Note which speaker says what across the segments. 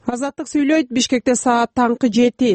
Speaker 1: Азаттык сүйлөйт. Бишкекте саат таңкы 7.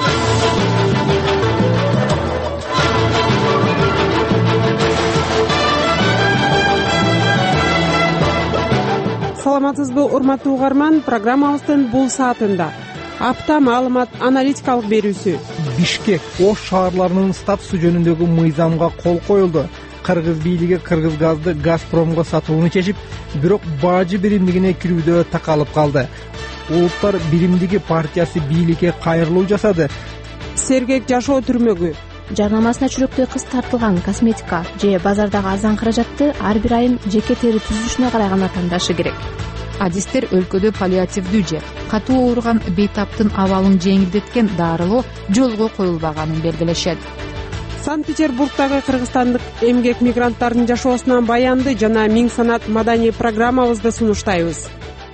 Speaker 1: Саламатсызбы, урматтуу угарман? Программабыздын бул саатында апта маалымат аналитикалык берүүсү.
Speaker 2: Бишкек Ош шаарларынын статусу жөнүндөгү мыйзамга кол коюлду. Кыргыз бийлиги кыргыз газды Газпромго сатууну чечип, бирок бажы биримдигине кирүүдө такалып калды. Улуттар биримдиги партиясы бийликке кайрылуу жасады.
Speaker 1: Сергек жашоо түрмөгү.
Speaker 3: Жарнамасына чүрөктөй кыз тартылган косметика же базардагы азан каражатты ар бир айым жеке тери түзүлүшүнө карай гана таңдашы керек.
Speaker 4: Адистер өлкөдө паллиативдүү же катуу ооруган бейтаптын абалын жеңилдеткен дарылоо жолго коюлбаганын белгилешет.
Speaker 1: Санкт-Петербургдагы кыргызстандык эмгек мигранттардын жашоосунан баянды жана миң санат маданий программабызды сунуштайбыз.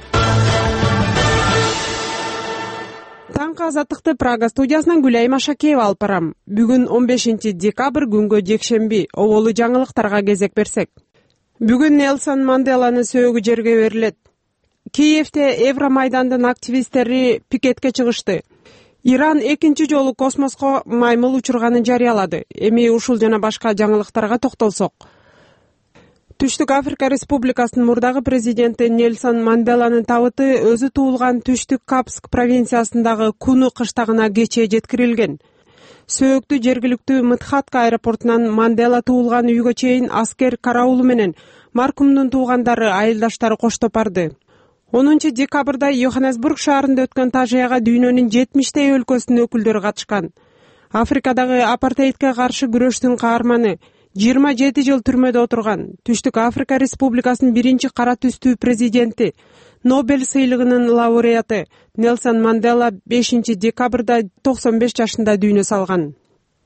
Speaker 1: Таңкы азаттыкты Прага студиясынан Гүлай Машакеева алып барам. Бүгүн 15 декабрь күнгө жекшемби. Оболу жаңылыктарга кезек берсек. Бүгүн Нелсон Манделанын сөөгү жерге берилет. Киевде Евромайдандын активисттери пикетке чыгышты. Иран экинчи жолу космоско маймыл учурганын жарыялады. Эми ушул жана башка жаңылыктарга токтолсок. Түштүк Африка Республикасынын мурдагы президенти Нелсон Манделанын табыты өзү туулган Түштүк Капск провинциясындагы Куну кыштагына кечээ жеткирилген. Сөөктү жергиликтүү Мытхатка аэропортунан Мандела туулган үйгө чейин аскер караулу менен маркумдун туугандары, айылдаштары коштоп барды. 10 декабрда Йоханнесбург шаарында өткөн тажыяга дүйнөнүн 70 өлкөсүнүн өкүлдөрү катышкан. Африкадагы апартеидке каршы күрөштүн каарманы 27 жыл түрмөдө отурган Түштүк Африка Республикасынын биринчи кара түстүү президенти, Нобель сыйлыгынын лауреаты Нелсон Мандела 5 декабрда 95 жашында дүйнө салган.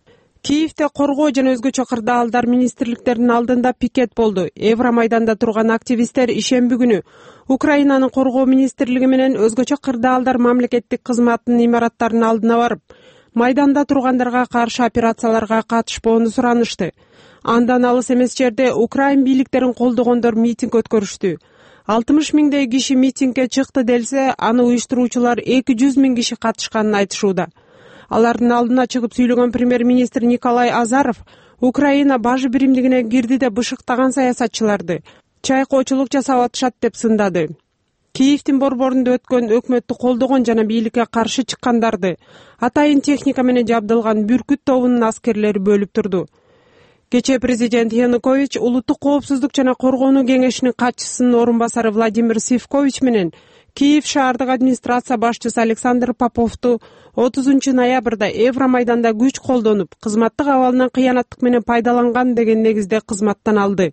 Speaker 1: Киевде коргоо жана өзгөчө кырдаалдар министрликтеринин алдында пикет болду. Евромайданда турган активисттер ишемби күнү Украинанын коргоо министрлиги менен өзгөчө кырдаалдар мамлекеттик кызматынын имараттарынын алдына барып, майданда тургандарга каршы операцияларга катышпоону суранышты. Андан алыс эмес жерде Украин бийликтерин колдогондор митинг өткөрүштү. 60 миңдей киши митингге чыкты делсе, аны уюштуруучулар 200 миң киши катышканын айтышууда. Алардын алдына чыгып сүйлөгөн премьер-министр Николай Азаров Украина бажы биримдигине кирди деп бышыктаган саясатчыларды чайкоочулук жасап атышат деп сындады. Киевдин борборунда өткөн өкмөттү колдогон жана бийликке каршы чыккандарды атайын техника менен жабдылган Бүркүт тобунун аскерлери бөлүп турду. Кечээ президент Янукович улуттук коопсуздук жана коргонуу кеңешинин катчысынын орун басары Владимир Сивкович менен Киев шаардык администрация башчысы Александр Поповду 30 ноябрда Евромайданда күч колдонуп, кызматтык абалынан кыянаттык менен пайдаланган деген негизде кызматтан алды.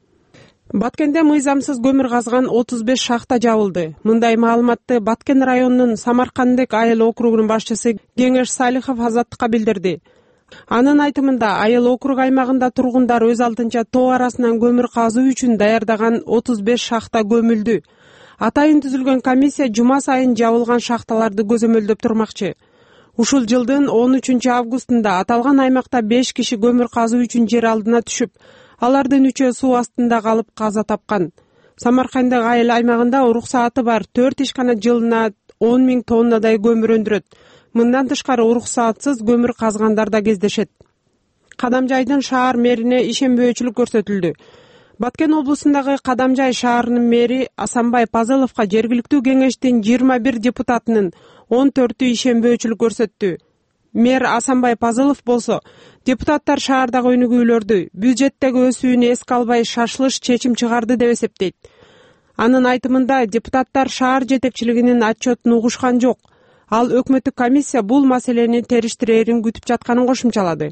Speaker 1: Баткенде мыйзамсыз көмүр казган 35 шахта жабылды. Мындай маалыматты Баткен районунун Самаркандык айыл округунун башчысы Кеңеш Салихов Азаттыкка билдирди. Анын айтымында айыл округ аймагында тургундар өз алдынча тоо арасынан көмүр казуу үчүн даярдаган 35 шахта көмүлдү. Атайын түзүлгөн комиссия жума сайын жабылган шахталарды көзөмөлдөп турмакчы. Ушул жылдын 13 августунда аталган аймакта 5 киши көмүр казуу үчүн жер алдына түшүп, алардын 3-өө суу астында калып каза тапкан. Самаркандык айыл аймагында уруксааты бар 4 ишкана жылына 10 миң тоннадай көмүр өндүрөт. Мындан тышкары уруксаатсыз көмүр казгандар да кездешет. Кадамжайдын шаар мэрине ишенбөөчүлүк көрсөтүлдү. Баткен облусундагы Кадамжай шаарынын мэри Асанбай Пазыловго жергиликтүү кеңештин 21 депутатынын 14-ü ишенбөөчүлүк көрсөттү. Мэр Асанбай Пазылов болсо, депутаттар шаардагы өнүгүүлөрдү, бюджеттеги өсүүнү эске албай шашылыш чечим чыгарды деп эсептейт. Анын айтымында депутаттар шаар жетекчилигинин отчетун угушкан жок. Ал өкмөттүк комиссия бул маселени териштирээрин күтүп жатканын кошумчалады.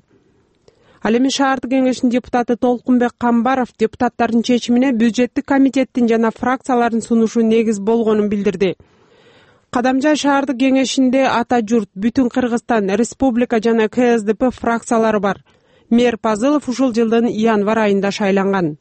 Speaker 1: Ал эми шаардык кеңештин депутаты Толкунбек Камбаров депутаттардын чечимине бюджеттик комитеттин жана фракциялардын сунушу негиз болгонун билдирди. Кадамжай шаардык кеңешинде Ата журт, Бүтүн Кыргызстан, Республика жана КСДП фракциялары бар. Мэр Пазылов ушул жылдын январь айында шайланган.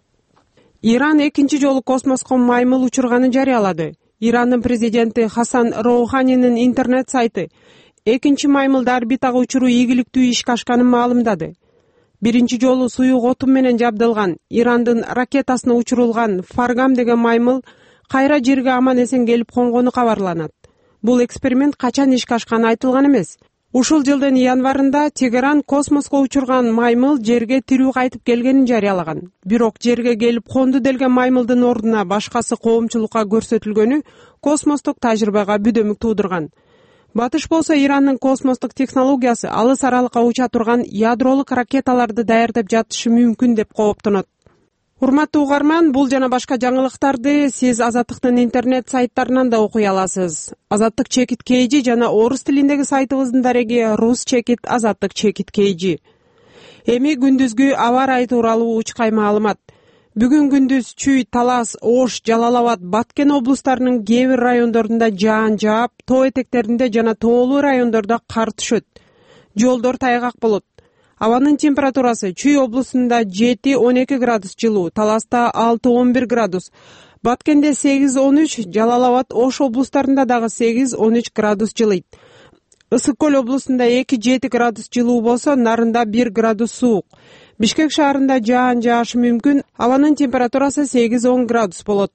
Speaker 1: Иран экинчи жолу космоско маймыл учурганын жарыялады. Ирандын президенти Хасан Роуханинин интернет сайты экинчи маймылды орбитага учуруу ийгиликтүү ишке ашканын маалымдады. Биринчи жолу суюк отун менен жабдылган Ирандын ракетасына учурулган Фаргам деген маймыл кайра жерге аман эсен келип конгону кабарланат. Бул эксперимент качан ишке ашканы айтылган эмес. Ушул жылдын январында Тегеран космоско учурган маймыл жерге тирүү кайтып келгенин жарыялаган. Бирок жерге келип конду делген маймылдын ордуна башкасы коомчулукка көрсөтүлгөнү космостук тажрыйбага бүдөмүк туудурган. Батыш болсо Ирандын космостук технологиясы алыс аралыкка уча турган ядролук ракеталарды даярдап жатышы мүмкүн деп кооптонот. Урматтуу угарман, бул жана башка жаңылыктарды сиз Азаттыктын интернет сайттарынан да окуй аласыз. Азаттык чекит KG жана орус тилиндеги сайтыбыздын дареги Рус чекит Азаттык чекит KG. Эми күндүзгү аба ырайы тууралуу учкай маалымат. Бүгүн күндүз Чүй, Талас, Ош, Жалал-Абад, Баткен облустарынын кээ бир райондорунда жаан жаап, тоо этектеринде жана тоолуу райондордо кар түшөт. Жолдор тайгак болот. Абанын температурасы Чүй облусунда 7-12 градус жылуу, Таласта 6-11 градус, Баткенде 8-13, Жалал-Абад, Ош облустарында дагы 8-13 градус жылыйт. Ысык көл облусунда 2-7 градус жылуу болсо, Нарында 1 градус суук. Бишкек шаарында жаан жаашы мүмкүн, абанын температурасы 8-10 градус болот.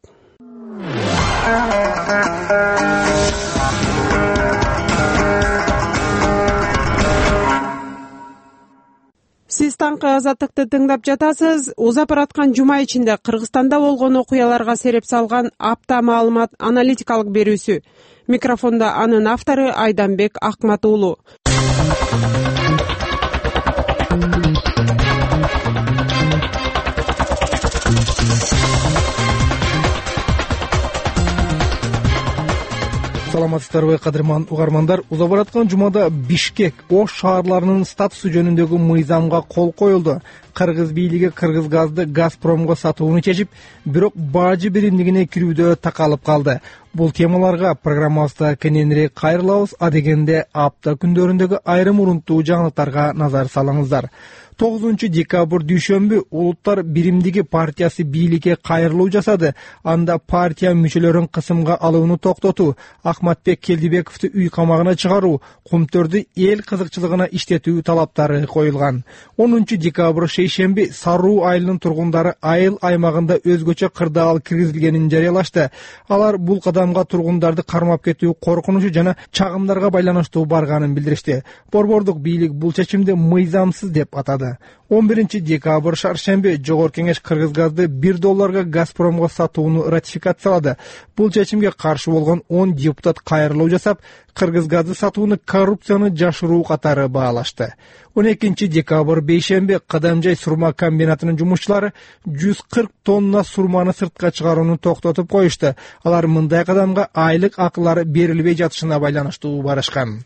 Speaker 1: Сиз таңкы Азаттыкты тыңдап жатасыз. Узап бараткан жума ичинде Кыргызстанда болгон окуяларга сереп салган апта маалымат аналитикалык берүүсү. Микрофонда анын автору Айданбек Акмат уулу.
Speaker 2: Саламатсыздарбы, кадырман угармандар. Узап бараткан жумада Бишкек, Ош шаарларынын статусу жөнүндөгү мыйзамга кол коюлду. Кыргыз бийлиги кыргыз газды Газпромго сатууну чечип, бирок бажы биримдигине кирүүдө такалып калды. Бул темаларга программабызда кененирээк кайрылабыз. А дегенде апта күндөрүндөгү айрым урунттуу жаңылыктарга назар салыңыздар. 9 декабрь дүйшөмбү Улуттар биримдиги партиясы бийликке кайрылуу жасады. Анда партия мүчөлөрүн кысымга алууну токтотуу, Ахматбек Келдибековду үй камагына чыгаруу, Кумтөрдү эл кызыкчылыгына иштетүү талаптары коюлган. 10 декабрь шейшемби Саруу айылынын тургундары айыл аймагында өзгөчө кырдаал киргизилгенин жарыялашты. Алар бул кадамга тургундарды кармап кетүү коркунучу жана чагымдарга байланыштуу барганын билдиришти. Борбордук бийлик бул чечимди мыйзамсыз деп атады. 11 декабрь шаршемби Жогорку кеңеш кыргыз газды $1 Газпромго сатууну ратификациялады. Бул чечимге каршы болгон 10 депутат кайрылуу жасап, кыргыз газды сатууну коррупцияны жашыруу катары баалашты. 12 декабрь бейшемби Кадамжай сурма комбинатынын жумушчулары 140 тонна сурманы сыртка чыгарууну токтотуп коюшту. Алар мындай кадамга айлык акылары берилбей жатышына байланыштуу барышкан.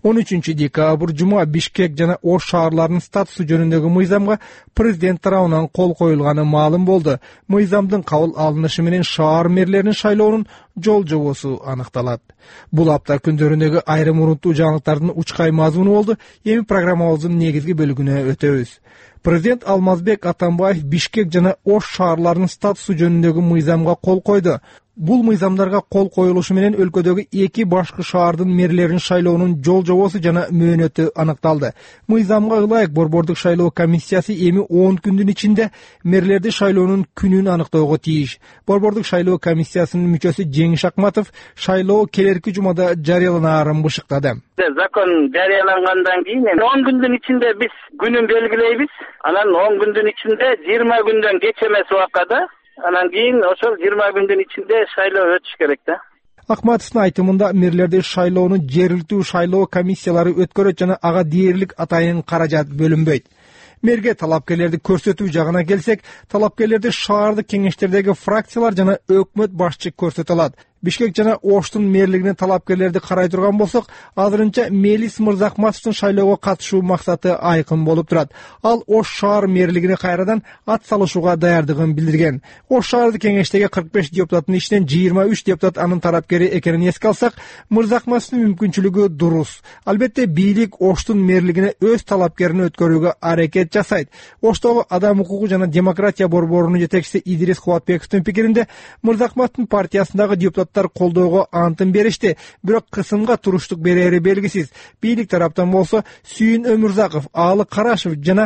Speaker 2: 13 декабрь жума Бишкек жана Ош шаарларынын статусу жөнүндөгү мыйзамга президент тарабынан кол коюлганы маалым болду. Мыйзамдын кабыл алынышы менен шаар мэрлеринин шайлоонун жол жобосу аныкталат. Бул апта күндөрүндөгү айрым урунттуу жаңылыктардын учкай мазмуну болду. Эми программабыздын негизги бөлүгүнө өтөбүз. Президент Алмазбек Атамбаев Бишкек жана Ош шаарларынын статусу жөнүндөгү мыйзамга кол койду. Бул мыйзамдарга кол коюлушу менен өлкөдөгү 2 башкы шаардын мэрлерин шайлоонун жол жобосу жана мөөнөтү аныкталды. Мыйзамга ылайык борбордук шайлоо комиссиясы эми 10 күндүн ичинде мэрлерди шайлоонун күнүн аныктоого тийиш. Борбордук шайлоо комиссиясынын мүчөсү Жеңиш Акматов шайлоо келерки жумада жарыяланаарын бышыктады.
Speaker 5: Закон жарыялангандан кийин 10 күндүн ичинде биз күнүн белгилейбиз. Анан 10 күндүн ичинде 20 күндөн кеч эмес убакта анан кийин ошол 20 күндүн ичинде шайлоо өтүш керек да.
Speaker 2: Акматовдун айтымында мэрлерди шайлоону жергиликтүү шайлоо комиссиялары өткөрөт жана ага дээрлик атайын каражат бөлүнбөйт. Мэрге талапкерлерди көрсөтүү жагына келсек, талапкерлерди шаардык кеңештердеги фракциялар жана өкмөт башчы көрсөтө алат. Бишкек жана Оштун мэрлигине талапкерлерди карай турган болсок, азырынча Мелис Мырзахматовдун шайлоого катышуу максаты айкын болуп турат. Ал Ош шаар мэрлигине кайрадан ат салышууга даярдыгын билдирген. Ош шаардык кеңештеги 45 депутаттын ичинен 23 депутат анын тарапкери экенин эске алсак, Мырзахматовдун мүмкүнчүлүгү дурус. Албетте бийлик Оштун мэрлигине өз талапкерин өткөрүүгө аракет жасайт. Оштогу Адам укугу жана демократия борборунун жетекчиси Идрис Кубатбековдун пикиринде, Мырзахматовдун партиясындагы депутат колдоого антын беришти, бирок кысымга туруштук берери белгисиз. Бийлик тараптан болсо Сүйүн Өмүрзаков, Аалы Карашев жана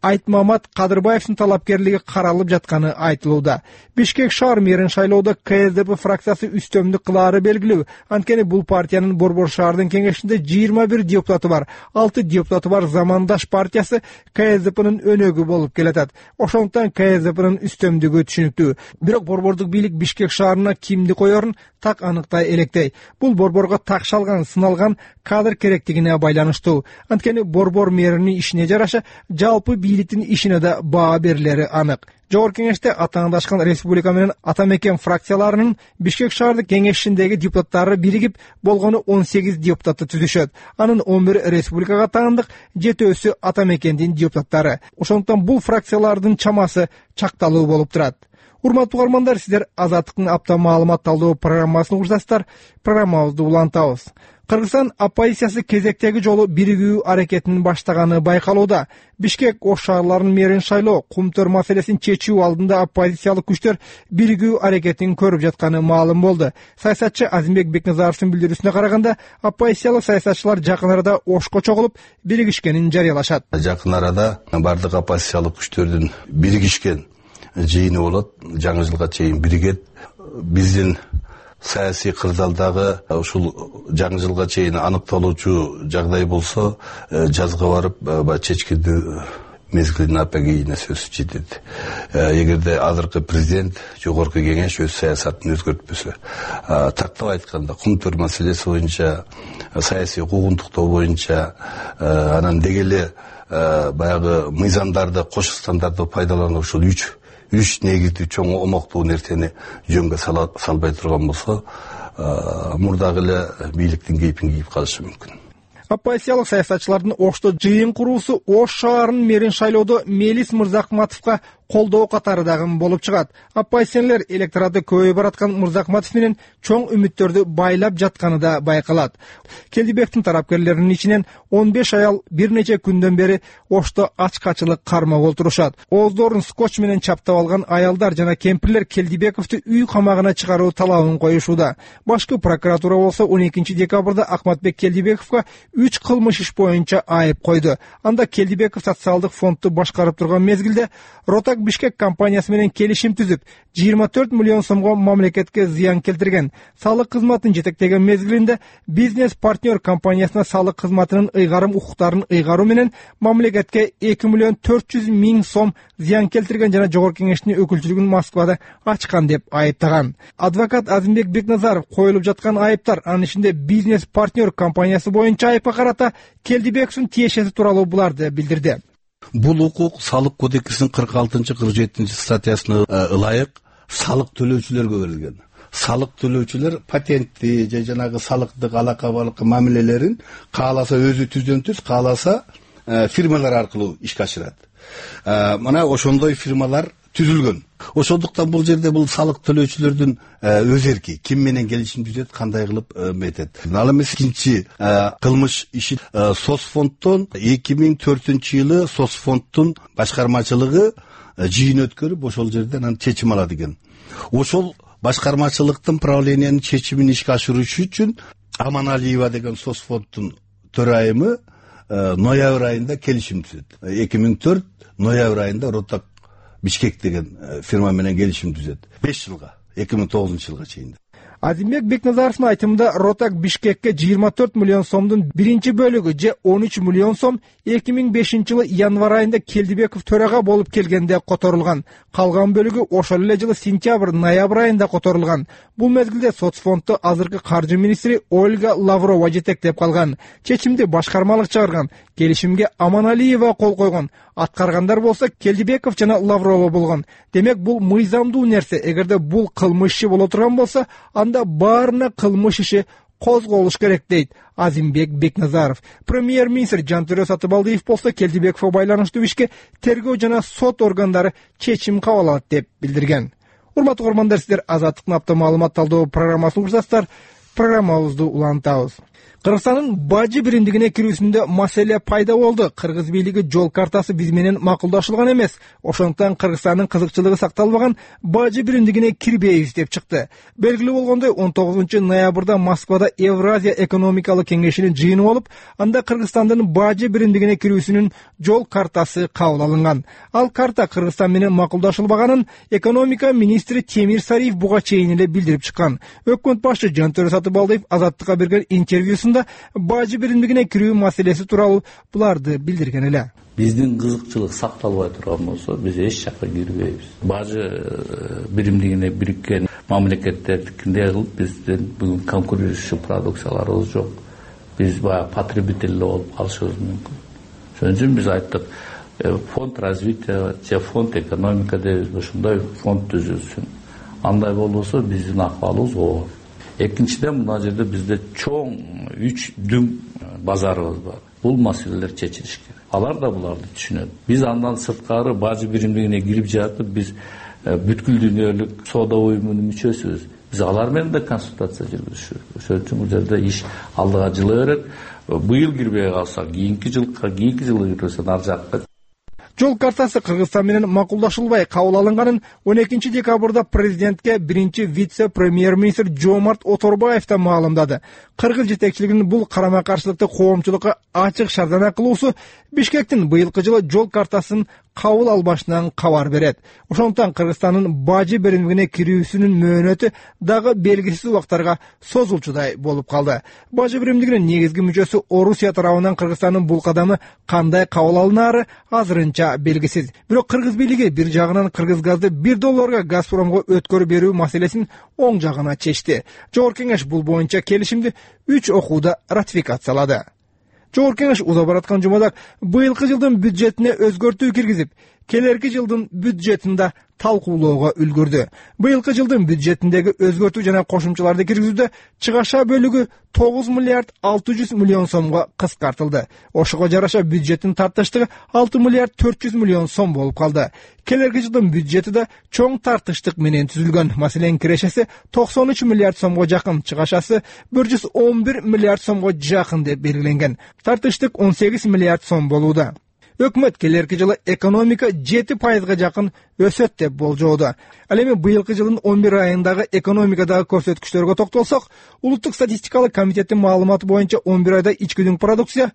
Speaker 2: Айтмамат Кадырбаевдин талапкерлиги каралып жатканы айтылууда. Бишкек шаар мэрин шайлоодо КСДП фракциясы үстөмдүк кылаары белгилүү. Анткени бул партиянын Борбор шаардын кеңешинде 21 депутаты бар. 6 депутаты бар Замандаш партиясы КСДПнын өнөгү болуп келатат. Ошондуктан КСДПнын үстөмдүгү түшүнүктүү. Бирок борбордук бийлик Бишкек шаарына кимди коерун так аныктай электей. Бул борборго такшалган, сыналган кадр керектигине байланыштуу. Анткени борбор мэринин ишине жараша жалпы бийликтин ишине да баа берилери анык. Жогорку кеңеште атаандашкан республика менен ата мекен фракцияларынын Бишкек шаардык кеңешиндеги депутаттары биригип болгону 18 депутатты түзүшөт. Анын 11 республикага таандык, 7-өсү ата мекендин депутаттары. Ошондуктан бул фракциялардын чамасы чакталуу болуп турат. Урматтуу угармандар, сиздер Азаттыктын апта маалымат талдоо программасын угушасыздар. Программабызды улантабыз. Кыргызстан оппозициясы кезектеги жолу биригүү аракетин баштаганы байкалууда. Бишкек Ош шаарларынын мэрин шайлоо, кумтөр маселесин чечүү алдында оппозициялык күчтөр биригүү аракетин көрүп жатканы маалым болду. Саясатчы Азимбек Бекназаровдун билдирүүсүнө караганда, оппозициялык саясатчылар жакын арада Ошко чогулуп биригишкенин жарыялашат.
Speaker 6: Жакын арада бардык оппозициялык күчтөрдүн биригишкен жыйыны болот. Жаңы жылга чейин биригет. Биздин саясий кырдаалдагы ушул жаңы жылга чейин аныкталуучу жагдай болсо, жазга барып баягы чечкиндүү мезгилин апагийине сөз жетет. Эгерде азыркы президент, жогорку кеңеш өз саясатын өзгөртпөсө, тактап айтканда кумтөр маселеси боюнча, саясий куугунтуктоо боюнча, анан деги эле баягы мыйзамдарды, кош стандарттарды пайдаланып ушул үч негиздүү чоң омоктуу нерсени жөнгө салбай турган болсо, мурдагы эле бийликтин кейпин кийип калышы мүмкүн.
Speaker 2: Оппозициялык саясатчылардын Ошто жыйын куруусу Ош шаарынын мэрин шайлоодо Мелис Мырзакматовго колдоо катары дагы болуп чыгат. Оппозиционерлер электораты көбөйүп бараткан Мырзакматов менен чоң үмүттөрдү байлап жатканы да байкалат. Келдибектин тарапкерлеринин ичинен 15 аял бир нече күндөн бери Ошто ачкачылык кармап отурушат. Ооздорун скотч менен чаптап алган аялдар жана кемпирлер Келдибековду үй камагына чыгаруу талабын коюшууда. Башкы прокуратура болсо 12 декабрда Акматбек Келдибековго 3 кылмыш иш боюнча айып койду. Анда Келдибеков социалдык фондду башкарып турган мезгилде Ротак Бишкек компаниясы менен келишим түзүп, 24 миллион сомго мамлекетке зыян келтирген. Салык кызматын жетектеген мезгилинде бизнес партнер компаниясына салык кызматынын ыйгарым укуктарын ыйгаруу менен мамлекетке 2 миллион 400 миң сом зыян келтирген жана жогорку кеңештин өкүлчүлүгүн Москвада ачкан деп айыптаган. Адвокат Азимбек Бекназаров коюлуп жаткан айыптар, анын ичинде бизнес партнер компаниясы боюнча айыпка карата Келдибековдун тиешеси тууралуу буларды билдирди.
Speaker 6: Бул укук салык кодексинин 46-47 статьясына ылайык салык төлөөчүлөргө берилген. Салык төлөөчүлөр патентти же жанагы салыктык алакабалык мамилелерин кааласа өзү түздөн түз, кааласа фирмалар аркылуу ишке ашырат. Мына ошондой фирмалар түзүлгөн. Ошондуктан бул жерде бул салык төлөөчүлөрдүн өз эрки, ким менен келишим түзөт, кандай кылып метет. Ал эмес экинчи кылмыш иши Соцфонддон 2004-жылы Соцфонддун башкармачылыгы жыйын өткөрүп, ошол жерден анан чечим алат экен. Ошол башкармачылыктын правлениянын чечимин ишке ашыруучу үчүн Аманалиева деген Соцфонддун төрайымы ноябрь айында келишим түзөт. 2004 ноябрь айында Ротак Бишкек деген фирма менен келишим түзөт. 5 жылга, 2009 жылга чейин.
Speaker 2: Азимбек Бекназаровдун айтымында Ротак Бишкекке 24 миллион сомдун биринчи бөлүгү же 13 миллион сом 2005-жылы январь айында Келдибеков төрага болуп келгенде которулган. Калган бөлүгү ошол эле жылы сентябрь-ноябрь айында которулган. Бул мезгилде Соцфондду азыркы каржы министри Ольга Лаврова жетектеп калган. Чечимди башкармалык чыгарган. Келишимге Аманалиева кол койгон. Аткаргандар болсо Келдибеков жана Лаврова болгон. Демек бул мыйзамдуу нерсе. Эгерде бул кылмыш иши боло турган болсо, анда баарына кылмыш иши козголуш керек дейт Азимбек Бекназаров. Премьер-министр Жантөрө Сатыбалдиев болсо Келдибековго байланыштуу ишке тергөө жана сот органдары чечим кабыл алат деп билдирген. Урматтуу көрөрмандар, сиздер Азаттыктын апта маалымат талдоо программасын угушасыздар. программабызды улантабыз. Кыргызстандын бажы биримдигине кирүүсүндө маселе пайда болду. Кыргыз бийлиги жол картасы биз менен макулдашылган эмес. Ошондуктан Кыргызстандын кызыкчылыгы сакталбаган, бажы биримдигине кирбейбиз деп чыкты. Белгилүү болгондой 19-ноябрда Москвада Евразия экономикалык кеңешинин жыйыны болуп, анда Кыргызстандын бажы биримдигине кирүүсүнүн жол картасы кабыл алынган. Ал карта Кыргызстан менен макулдашылбаганын экономика министри Темир Сариев буга чейин эле билдирип чыккан. Өкмөт башчы Жантөрө Сатыбалдиев Азаттыкка берген интервьюсунда бажы биримдигине кирүү маселеси тууралуу буларды билдирген эле.
Speaker 7: Биздин кызыкчылык сакталбай турган болсо, биз эч жакка кирбейбиз. Бажы биримдигине бириккен мамлекеттердикиндей кылып биздин бүгүн конкурирующий продукцияларыбыз жок. Биз баягы потребитель болуп калышыбыз мүмкүн. Ошон үчүн биз айттык, фонд развития же фонд экономика дейбиз, ушундай фонд түзүлсүн. Андай болбосо биздин акыбалыбыз оор. Экинчиден, мына жерде бизде чоң 3 дүң базарыбыз бар. Бул маселелер чечилиш керек. Алар да буларды түшүнөт. Биз андан сырткары бажы биримдигине кирип жатып, биз бүткүл дүйнөлүк соода уюмунун мүчөсүбүз. Биз алар менен да консультация жүргүзүшүбүз. Ошон үчүн бул жерде иш алдыга жыла берет. Быйыл кирбей калсак, кийинки жылы кирбесе ар жакка.
Speaker 2: Жол картасы Кыргызстан менен макулдашылбай кабыл алынганын 12-декабрда президентке биринчи вице-премьер-министр Жомарт Оторбаев да маалымдады. Кыргыз жетекчилигинин бул карама-каршылыкты коомчулукка ачык шардана кылуусу Бишкектин быйылкы жылы жол картасын кабыл албашынан кабар берет. Ошондуктан Кыргызстандын бажы биримдигине кирүүсүнүн мөөнөтү дагы белгисиз убактарга созулчудай болуп калды. Бажы биримдигинин негизги мүчөсү Орусия тарабынан Кыргызстандын бул кадамы кандай кабыл алынары азырынча белгисиз. Бирок Кыргыз бийлиги бир жагынан Кыргыз газды $1 Газпромго өткөрүп берүү маселесин оң жагына чечти. Жогорку кеңеш бул боюнча келишимди 3 окууда ратификациялады. Жогорку кеңеш уза бараткан жумада быйылкы жылдын бюджетине өзгөртүү киргизип, келерки жылдын бюджетин да талкуулоого үлгүрдү. Быйылкы жылдын бюджетиндеги өзгөртүү жана кошумчаларды киргизүүдө чыгаша бөлүгү 9 миллиард 600 миллион сомго кыскартылды. Ошого жараша бюджеттин тартыштыгы 6 миллиард 400 миллион сом болуп калды. Келерки жылдын бюджети да чоң тартыштык менен түзүлгөн. Маселен, кирешеси 93 миллиард сомго жакын, чыгашасы 111 миллиард сомго жакын деп белгиленген. Тартыштык 18 миллиард сом болууда. Өкмөт келерки жылы экономика 7% жакын өсөт деп болжоодо. Ал эми быйылкы жылдын 11 айындагы экономикадагы көрсөткүчтөргө токтолсок, Улуттук статистикалык комитеттин маалыматы боюнча 11 айда ички дүң продукция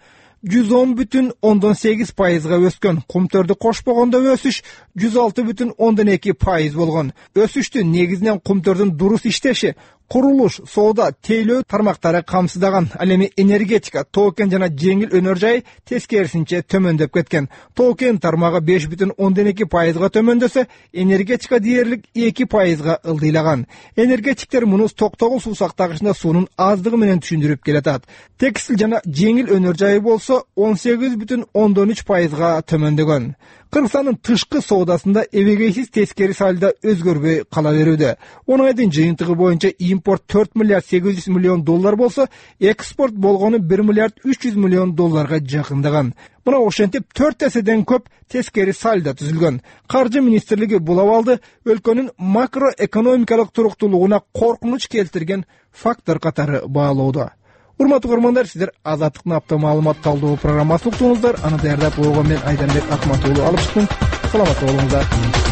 Speaker 2: 110,8% өскөн. Кумтөрдү кошпогондо өсүш 106,2% болгон. Өсүштү негизинен кумтөрдүн дурус иштеши, курулуш, соода, тейлөө тармактары камсыздаган. Ал эми энергетика, тоо-кен жана жеңил өнөр жай тескерисинче төмөндөп кеткен. Тоо-кен тармагы 5,2%га төмөндөсө, энергетика дээрлик 2%га ылдыйлаган. Энергетиктер муну токтогул суу сактагычында суунун аздыгы менен түшүндүрүп келатат. Текстил жана жеңил өнөр жайы болсо 18,3%га төмөндөгөн. Кыргызстандын тышкы соодасында эбегейсиз тескери сальдо өзгөрбөй кала берүүдө. 10 айдын жыйынтыгы боюнча импорт 4 миллиард 800 миллион доллар болсо, экспорт болгону 1 миллиард 300 миллион долларга жакындаган. Мына ошентип 4 эседен көп тескери сальдо түзүлгөн. Каржы министрлиги бул абалды өлкөнүн макроэкономикалык туруктуулугуна коркунуч келтирген фактор катары баалоодо. Урматтуу көрөрмандар, сиздер Азаттыктын апта маалымат талдоо программасын уктуңуздар. Аны даярдап койгон мен Айданбек Акматуулу алып чыктым. Саламатта болуңуздар.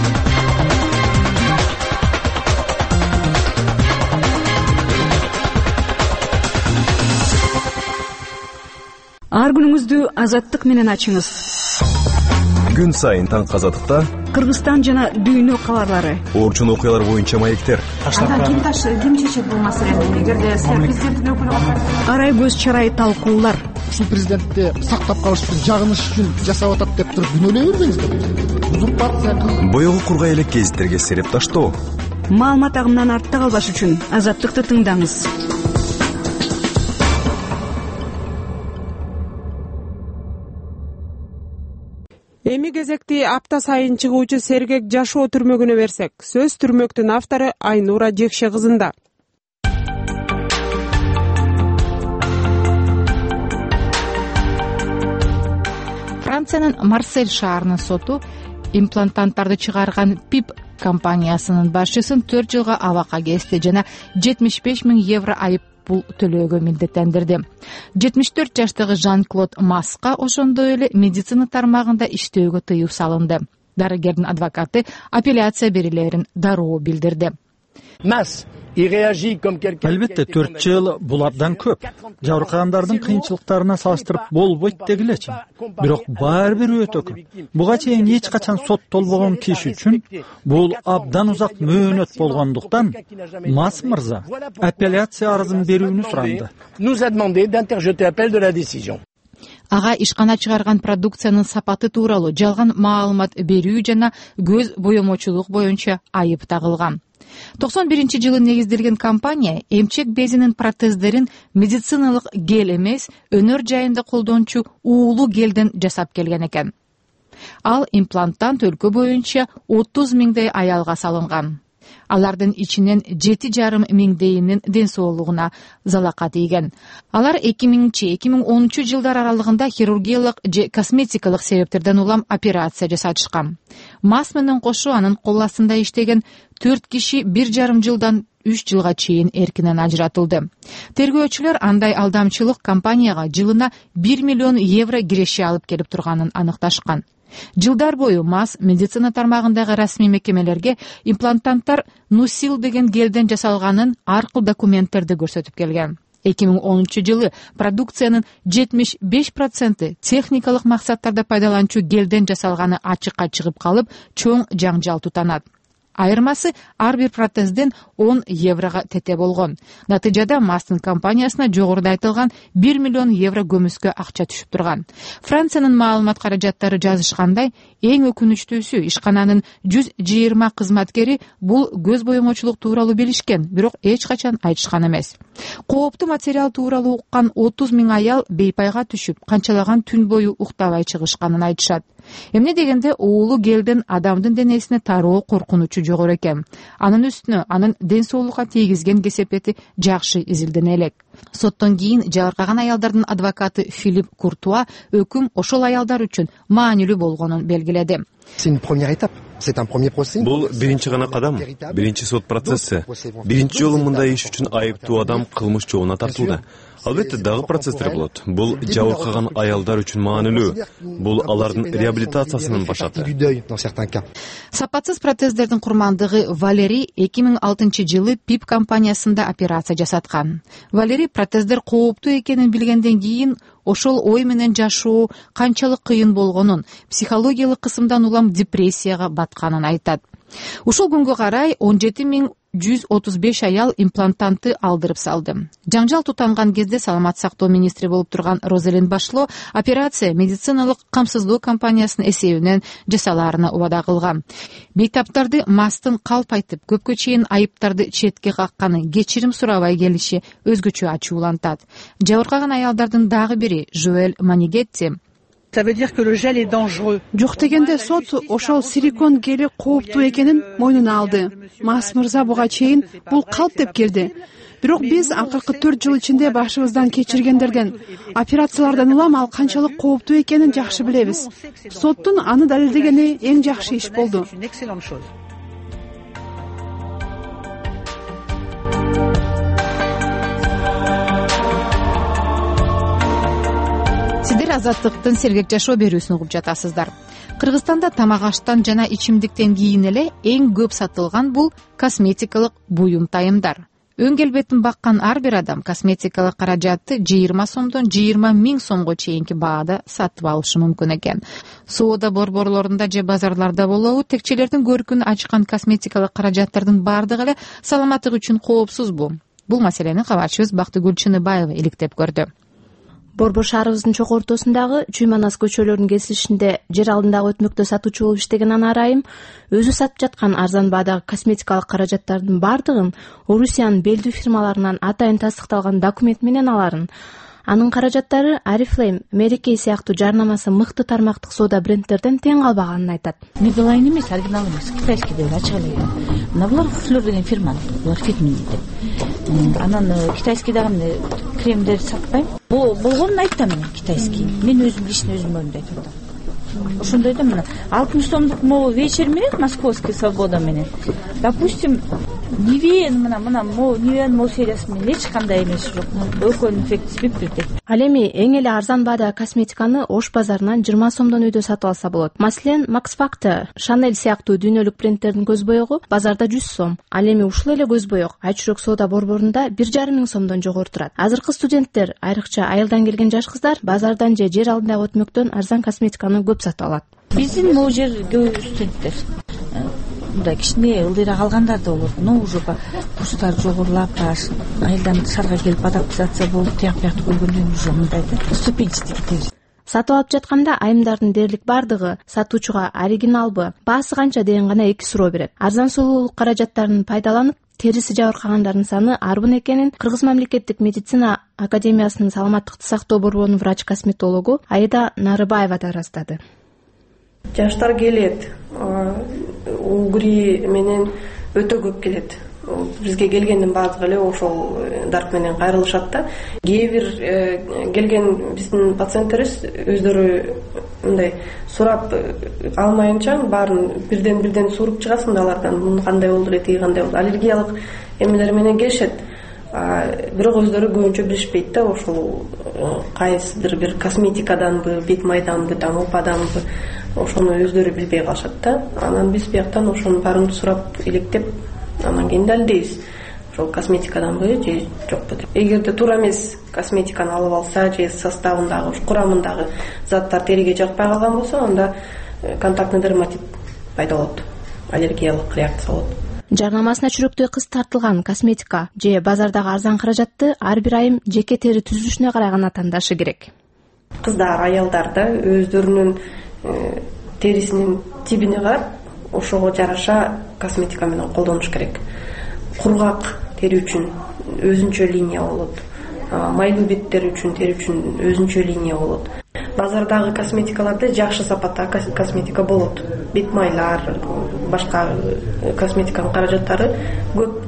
Speaker 8: Ар күнүңүздү Азаттык менен ачыңыз.
Speaker 9: Күн сайын таң Азаттыкта
Speaker 8: Кыргызстан жана дүйнө кабарлары,
Speaker 9: орчун окуялар боюнча маектер.
Speaker 8: Ким чечет бул маселени? Эгерде президенттин өкүлү арай көз чарай талкуулар.
Speaker 10: Ушул президентти сактап калыш үчүн, жагыныш үчүн жасап атат деп туруп күнөөлөй бербеңиздер. Узурпация.
Speaker 9: Боёгу кургай элек гезиттерге сереп таштоо.
Speaker 8: Маалымат агымынан артта калбаш үчүн Азаттыкты тыңдаңыз.
Speaker 1: Эми кезекти апта сайын чыгуучу Сергек жашоо түрмөгүнө берсек. Сөз түрмөктүн автору Айнура Жекше кызында.
Speaker 4: Франциянын Марсель шаарынын соту имплантанттарды чыгарган ПИП компаниясынын башчысын 4 жылга абакка кести жана 75 000 евро айып пул төлөөгө милдеттендирди. 74 жаштагы Жан-Клод Маска ошондой эле медицина тармагында иштөөгө тыюу салынды. Дарыгердин адвокаты апелляция берилерин дароо билдирди.
Speaker 11: Албетте 4 жыл бул абдан көп. Жабыркагандардын кыйынчылыктарына салыштырып болбойт дегилечи. Бирок баары бир өтө көп. Буга чейин эч качан соттолбогон киши үчүн бул абдан узак мөөнөт болгондуктан Мас мырза апелляция арызын берүүнү суранды.
Speaker 4: Ага ишкана чыгарган продукциянын сапаты тууралуу жалган маалымат берүү жана көз боемочулук боюнча айып тагылган. 91-жылы негизделген компания эмчек безинин протездерин медициналык гел эмес, өнөр жайында колдончу уулуу гелден жасап келген экен. Ал импланттан өлкө боюнча 30 миңдей аялга салынган. Алардын ичинен 7,5 миңдейинин ден соолугуна залака тийген. Алар 2000-2013 жылдар аралыгында хирургиялык же косметикалык себептерден улам операция жасатышкан. Мас менен кошо анын кол астында иштеген 4 киши 1,5 жылдан 3 жылга чейин эркинен ажыратылды. Тергөөчүлөр андай алдамчылык компанияга жылына 1 миллион евро киреше алып келип турганын аныкташкан. Жылдар бою Мас медицина тармагындагы расмий мекемелерге имплантанттар Нусил деген гелден жасалганын аркылуу документтерди көрсөтүп келген. 2010 жылы продукциянын 75% техникалык максаттарда пайдаланчу гелден жасалганы ачыкка чыгып калып, чоң жаңжал тутанат. Айырмасы ар бир протезден 10 еврога тете болгон. Натыйжада Мастын компаниясына жогоруда айтылган 1 миллион евро көмүскө акча түшүп турган. Франциянын маалымат каражаттары жазышкандай, эң өкүнүчтүүсү ишкананын 120 кызматкери бул көз боемочулук тууралуу билишкен, бирок эч качан айтышкан эмес. Кооптуу материал тууралуу уккан 30 миң аял бейпайга түшүп, канчалаган түн бою уктабай чыгышканын айтышат. Эмне дегенде уулуу гелден адамдын денесине тароо коркунучу жогору экен. Анын үстүнө анын ден соолукка тийгизген кесепети жакшы изилдене элек. Соттон кийин жабыркаган аялдардын адвокаты Филипп Куртуа өкүм ошол аялдар үчүн маанилүү болгонун белгиледи.
Speaker 12: Бул биринчи гана кадам, биринчи сот процесси. Биринчи жолу мындай иш үчүн айыптуу адам кылмыш жообуна тартылды. Албетте дагы процесстер болот. Бул жабыркаган аялдар үчүн маанилүү. Бул алардын реабилитациясынын башаты.
Speaker 4: Сапатсыз протездердин курмандыгы Валерий 2006 жылы ПИП компаниясында операция жасаткан. Валерий протездер кооптуу экенин билгенден кийин ошол ой менен жашоо канчалык кыйын болгонун, психологиялык кысымдан улам депрессияга батканын айтат. Ушул күнгө карай 17,135 аял имплантантты алдырып салды. Жаңжал тутанган кезде саламат сактоо министри болуп турган Розалин Башло операция медициналык камсыздоо компаниясынын эсебинен жасалаарына убада кылган. Бейтаптарды Мастын калп айтып, көпкө чейин айыптарды четке какканы, кечирим сурабай келиши өзгөчө ачуулантат. Жабыркаган аялдардын дагы бири Жоэль Манигетти
Speaker 13: жок дегенде сот ошол силикон гели кооптуу экенин мойнуна алды. Мас мырза буга чейин бул калп деп келди. Бирок биз акыркы 4 жыл ичинде башыбыздан кечиргендерден, операциялардан улам ал канчалык кооптуу экенин жакшы билебиз. Соттун аны далилдегени эң жакшы иш болду.
Speaker 4: Сиздер Азаттыктын сергек жашоо берүүсүн угуп жатасыздар. Кыргызстанда тамак аштан жана ичимдиктен кийин эле эң көп сатылган бул косметикалык буюм тайымдар. Өң келбетин баккан ар бир адам косметикалык каражатты 20 сомдон 20 миң сомго чейинки баада сатып алышы мүмкүн экен. Соода борборлорунда же базарларда болобу, текчелердин көркүн ачкан косметикалык каражаттардын бардыгы эле саламаттык үчүн коопсузбу? Бул маселени кабарчыбыз Бактыгүл Чыныбаева иликтеп көрдү.
Speaker 3: Борбор шаарыбыздын чок ортосундагы Чуйманас көчөлөрүнүн кесилишинде жер алдындагы өтмөктө сатуучу болуп иштеген Анар Айым өзү сатып жаткан арзан баадагы косметикалык каражаттардын бардыгын Орусиянын белдүү фирмаларынан атайын тастыкталган документ менен аларын. Анын каражаттары Oriflame, Мереке сыяктуу жарнамасы мыкты тармактык соода брендтерден тең калбаганын айтат.
Speaker 14: Медлайн эмес, оригинал эмес, китайский деп ачык эле. Мына булар Fleur деген фирма, булар фитмин дейт. Анан китайский дагы кремдер сатпайм. Болгонун айтам мен китайский. Мен өзүм лично өзүм айтып атам. Ошондойдо мына 60 сомдук могу вечер менен московский свобода менен. Допустим, Нивен мына могу Нивен могу сериясы менен эч кандай эмеси жок. Экөөнүн эффектиси бирдей.
Speaker 3: Ал эми эң эле арзан баадагы косметиканы Ош базарынан 20 сомдон үйдө сатып алса болот. Маселен, Max Factor, Chanel сыяктуу дүйнөлүк брендтердин көз боёгу базарда 100 сом. Ал эми ушул эле көз боёк айчүрөк соода борборунда 1,5 миң сомдон жогору турат. Азыркы студенттер, айрыкча айылдан келген жаш кыздар базардан же жер алдындагы өтмөктөн арзан косметиканы көп сатып алат.
Speaker 14: Биздин могу жер көп студенттер мындай кичине ылдыйраак алгандар да болот, но уже курстар жогорулап, айылдан шаарга келип адаптация болуп, тияк биякты көргөндөн уже мындай да ступенчатый кетебиз.
Speaker 3: Сатып алып жатканда айымдардын дээрлик бардыгы сатуучуга оригиналбы, баасы канча деген гана эки суроо берет. Арзан сулуулук каражаттарын пайдаланып, териси жабыркагандардын саны арбын экенин Кыргыз мамлекеттик медицина академиясынын саламаттыкты сактоо борборунун врач-косметологу Аида Нарыбаева да ырастады.
Speaker 15: Жаштар келет, угри менен өтө көп келет. Бизге келгендин баардыгы эле ошол дарк менен кайрылышат да. Кээ бир келген биздин пациенттерибиз өздөрү мындай сурап алмайынча баарын бирден сууруп чыгасың да алардан муну кандай болду эле, тиги кандай болду. Аллергиялык эмелер менен келишет. Бирок өздөрү көбүнчө билишпейт да, ошол кайсыдыр бир косметикаданбы, бет майданбы, таңылпаданбы, ошону өздөрү билбей калышат да. Анан биз бияктан ошонун баарын сурап илектеп, анан кийин далилдейбиз. Ошол косметикаданбы же жокпу деп. Эгерде туура эмес косметиканы алып алса же составындагы, курамындагы заттар териге жакпай калган болсо, анда контактный дерматит пайда болот, аллергиялык реакция болот.
Speaker 3: Жарнамасына чүрөктөй кыз тартылган косметика же базардагы арзан каражатты ар бир айым жеке тери түзүлүшүнө карай гана тандашы керек.
Speaker 15: Кыздар, аялдар да өздөрүнүн терисинин тибине карап, ошого жараша косметика менен колдонуш керек. Кургак тери үчүн өзүнчө линия болот. Майлуу беттер үчүн, тери үчүн өзүнчө линия болот. Базардагы косметикаларда жакшы сапаттагы косметика болот. Бет майлар, башка косметиканын каражаттары көп.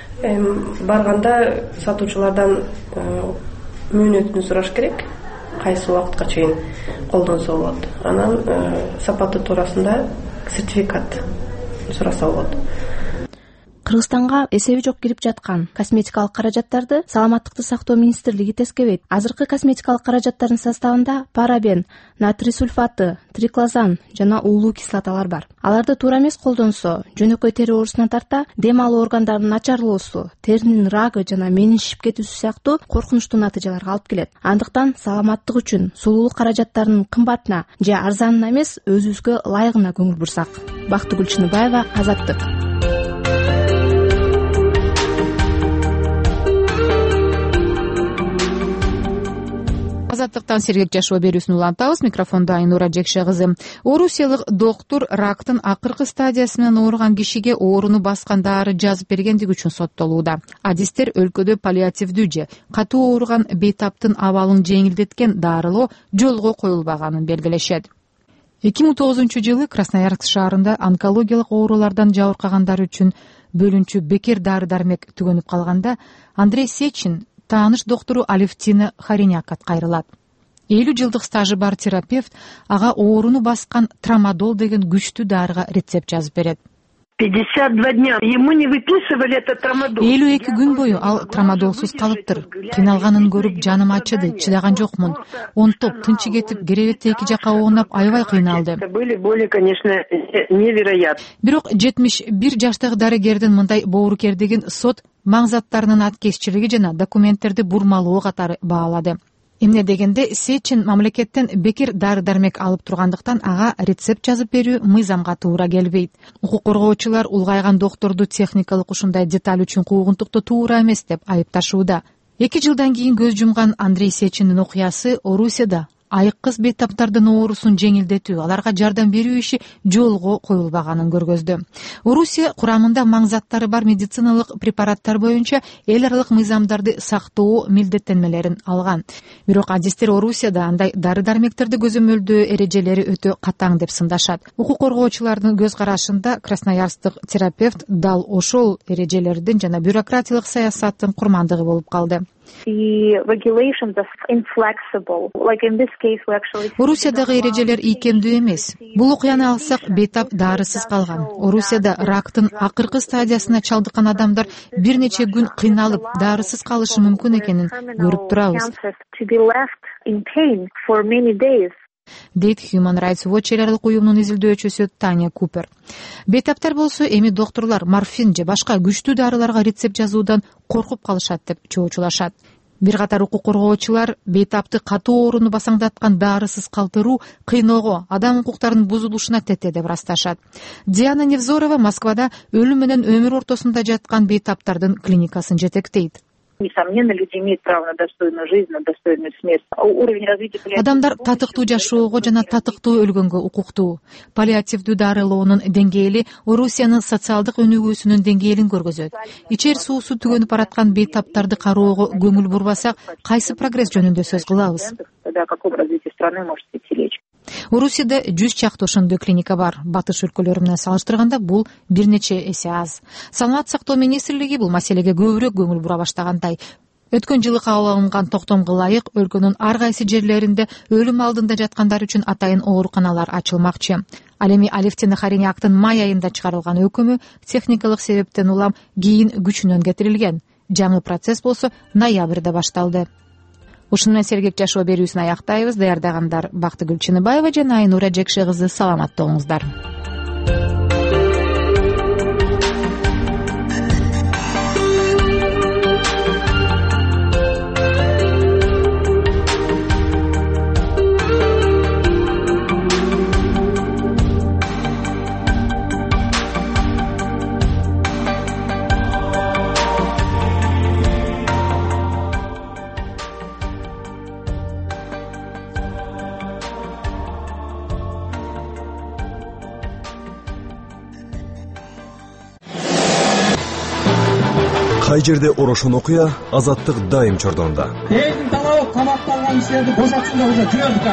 Speaker 15: Барганда сатуучулардан мөөнөтүн сураш керек. Кайсы убакытка чейин колдонсо болот. Анан сапаты туурасында сертификат сураса болот.
Speaker 3: Кыргызстанга эсеби жок кирип жаткан косметикалык каражаттарды Саламаттыкты сактоо министрлиги тескебейт. Азыркы косметикалык каражаттардын составында парабен, натрий сульфаты, триклозан жана уулуу кислоталар бар. Аларды туура эмес колдонсо, жөнөкөй тери оорусуна тарта, дем алуу органдарынын начарлоосу, теринин рагы жана менин шишип кетүүсү сыяктуу коркунучтуу натыйжаларга алып келет. Андыктан саламаттык үчүн сулуулук каражаттарынын кымбатына же арзанына эмес, өзүбүзгө ылайыгына көңүл бурсак. Бактыгүл Чыныбаева, Азаттык.
Speaker 4: Азаттыктан сергек жашоо берүүсүн улантабыз. Микрофондо Айнура Жекше кызы. Орусиялык доктур рактын акыркы стадиясы менен ооруган кишиге ооруну баскан дары жазып бергендиги үчүн соттолууда. Адистер өлкөдө паллиативдүү же катуу ооруган бейтаптын абалын жеңилдеткен дарылоо жолго коюлбаганын белгилешет. 2009-жылы Красноярск шаарында онкологиялык оорулардан жабыркагандар үчүн бөлүнчү бекер дары-дармек түгөнүп калганда Андрей Сечин тааныш доктору Алевтина Хариняк кайрылат. 50 жылдык стажы бар терапевт ага ооруну баскан трамадол деген күчтүү дарыга рецепт жазып берет.
Speaker 16: 52 дня. Ему не выписывали этот трамадол.
Speaker 4: 52 күн бою ал трамадолсуз калыптыр. Кыйналганын көрүп жаным ачыды, чыдаган жокмун. Онтоп тынчы кетип, керебетте эки жакка оонап аябай кыйналды.
Speaker 16: Были боли, конечно, невероятны.
Speaker 4: Бирок 71 жаштагы дарыгердин мындай боорукердигин сот маңзаттарынын аткезчилиги жана документтерди бурмалоо катары баалады. Эмне дегенде Сечин мамлекеттен бекер дары-дармек алып тургандыктан ага рецепт жазып берүү мыйзамга туура келбейт. Укук коргоочулар улгайган докторду техникалык ушундай деталь үчүн куугунтуктоо туура эмес деп айыпташууда. 2 жылдан кийин көз жумган Андрей Сечиндин окуясы Орусияда айыккыз бейтаптардын оорусун жеңилдетүү, аларга жардам берүү иши жолго коюлбаганын көргөздү. Орусия курамында маңзаттары бар медициналык препараттар боюнча эл аралык мыйзамдарды сактоо милдеттенмелерин алган. Бирок адистер Орусияда андай дары-дармектерди көзөмөлдөө эрежелери өтө катаң деп сындашат. Укук коргоочулардын көз карашында красноярсктык терапевт дал ошол эрежелердин жана бюрократиялык саясаттын курмандыгы болуп калды. Орусиядагы эрежелер ийкемдүү эмес. Бул окуяны алсак, бейтап дарысыз калган. Орусияда рактын акыркы стадиясына чалдыккан адамдар бир нече күн кыйналып, дарысыз калышы мүмкүн экенин көрүп турабыз, дейт Human Rights Watch эл аралык уюмунун изилдөөчүсү Таня Купер. Бейтаптар болсо эми доктурлар морфин же башка күчтүү дарыларга рецепт жазуудан коркуп калышат деп чоочулашат. Бир катар укук коргоочулар бейтапты катуу ооруну басаңдаткан дарысыз калтыруу кыйноого, адам укуктарынын бузулушуна тете деп ырасташат. Диана Невзорова Москвада өлүм менен өмүр ортосунда жаткан бейтаптардын клиникасын жетектейт.
Speaker 17: Несомненно, люди имеют право на достойную жизнь, на достойную смерть. Уровень развития
Speaker 4: Адамдар татыктуу жашоого жана татыктуу өлгөнгө укуктуу. Паллиативдүү дарылоонун деңгээли Орусиянын социалдык өнүгүүсүнүн деңгээлин көргөзөт. Ичер суусу түгөнүп бараткан бейтаптарды кароого көңүл бурбасак, кайсы прогресс жөнүндө сөз кылабыз?
Speaker 17: о каком развитии страны может идти речь.
Speaker 4: Орусияда 100 чакты ошондой клиника бар. Батыш өлкөлөрү менен салыштырганда бул бир нече эсе аз. Саламаттык сактоо министрлиги бул маселеге көбүрөөк көңүл бура баштагандай. Өткөн жылы кабыл алынган токтомго ылайык өлкөнүн ар кайсы жерлеринде өлүм алдында жаткандар үчүн атайын ооруканалар ачылмакчы. Ал эми Алевтина Хариняктын май айында чыгарылган өкүмү техникалык себептен улам кийин күчүнөн кетирилген. Жаңы процесс болсо ноябрда башталды. Ушуну менен сергек жашоо берүүсүн аяктайбыз. Даярдагандар Бактыгүл Чыныбаева жана Айнура Жекше кызы. Саламатта болуңуздар.
Speaker 9: Кай жерде орошон окуя, азаттык дайым чордонда.
Speaker 18: Элдин талабы камакталган кишилерди бошотсун деп жүрөбүз.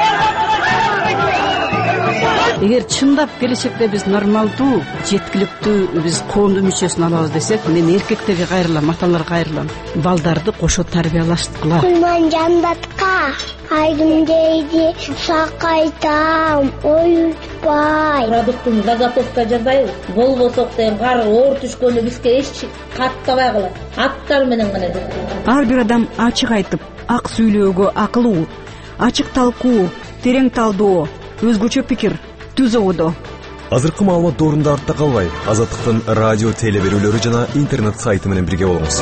Speaker 19: Эгер чындап келечекте биз нормалдуу, жеткиликтүү биз коомдун мүчөсүн алабыз десек, мен эркектерге кайрылам, аталарга кайрылам. Балдарды кошо тарбиялаштыкыла.
Speaker 20: Кулман жандатка айдым дейди, сакайтам, оютпай.
Speaker 14: Продуктун заготовка жасайбыз. Болбосок деген кар оор түшкөндө бизге эч каттабай калат. Аттар менен гана.
Speaker 8: Ар бир адам ачык айтып, ак сүйлөөгө акылуу, ачык талкуу, терең талдоо, өзгөчө пикир түзөдө.
Speaker 9: Азыркы маалымат доорунда артта калбай, Азаттыктын радио теле берүүлөрү жана интернет сайты менен бирге болуңуз.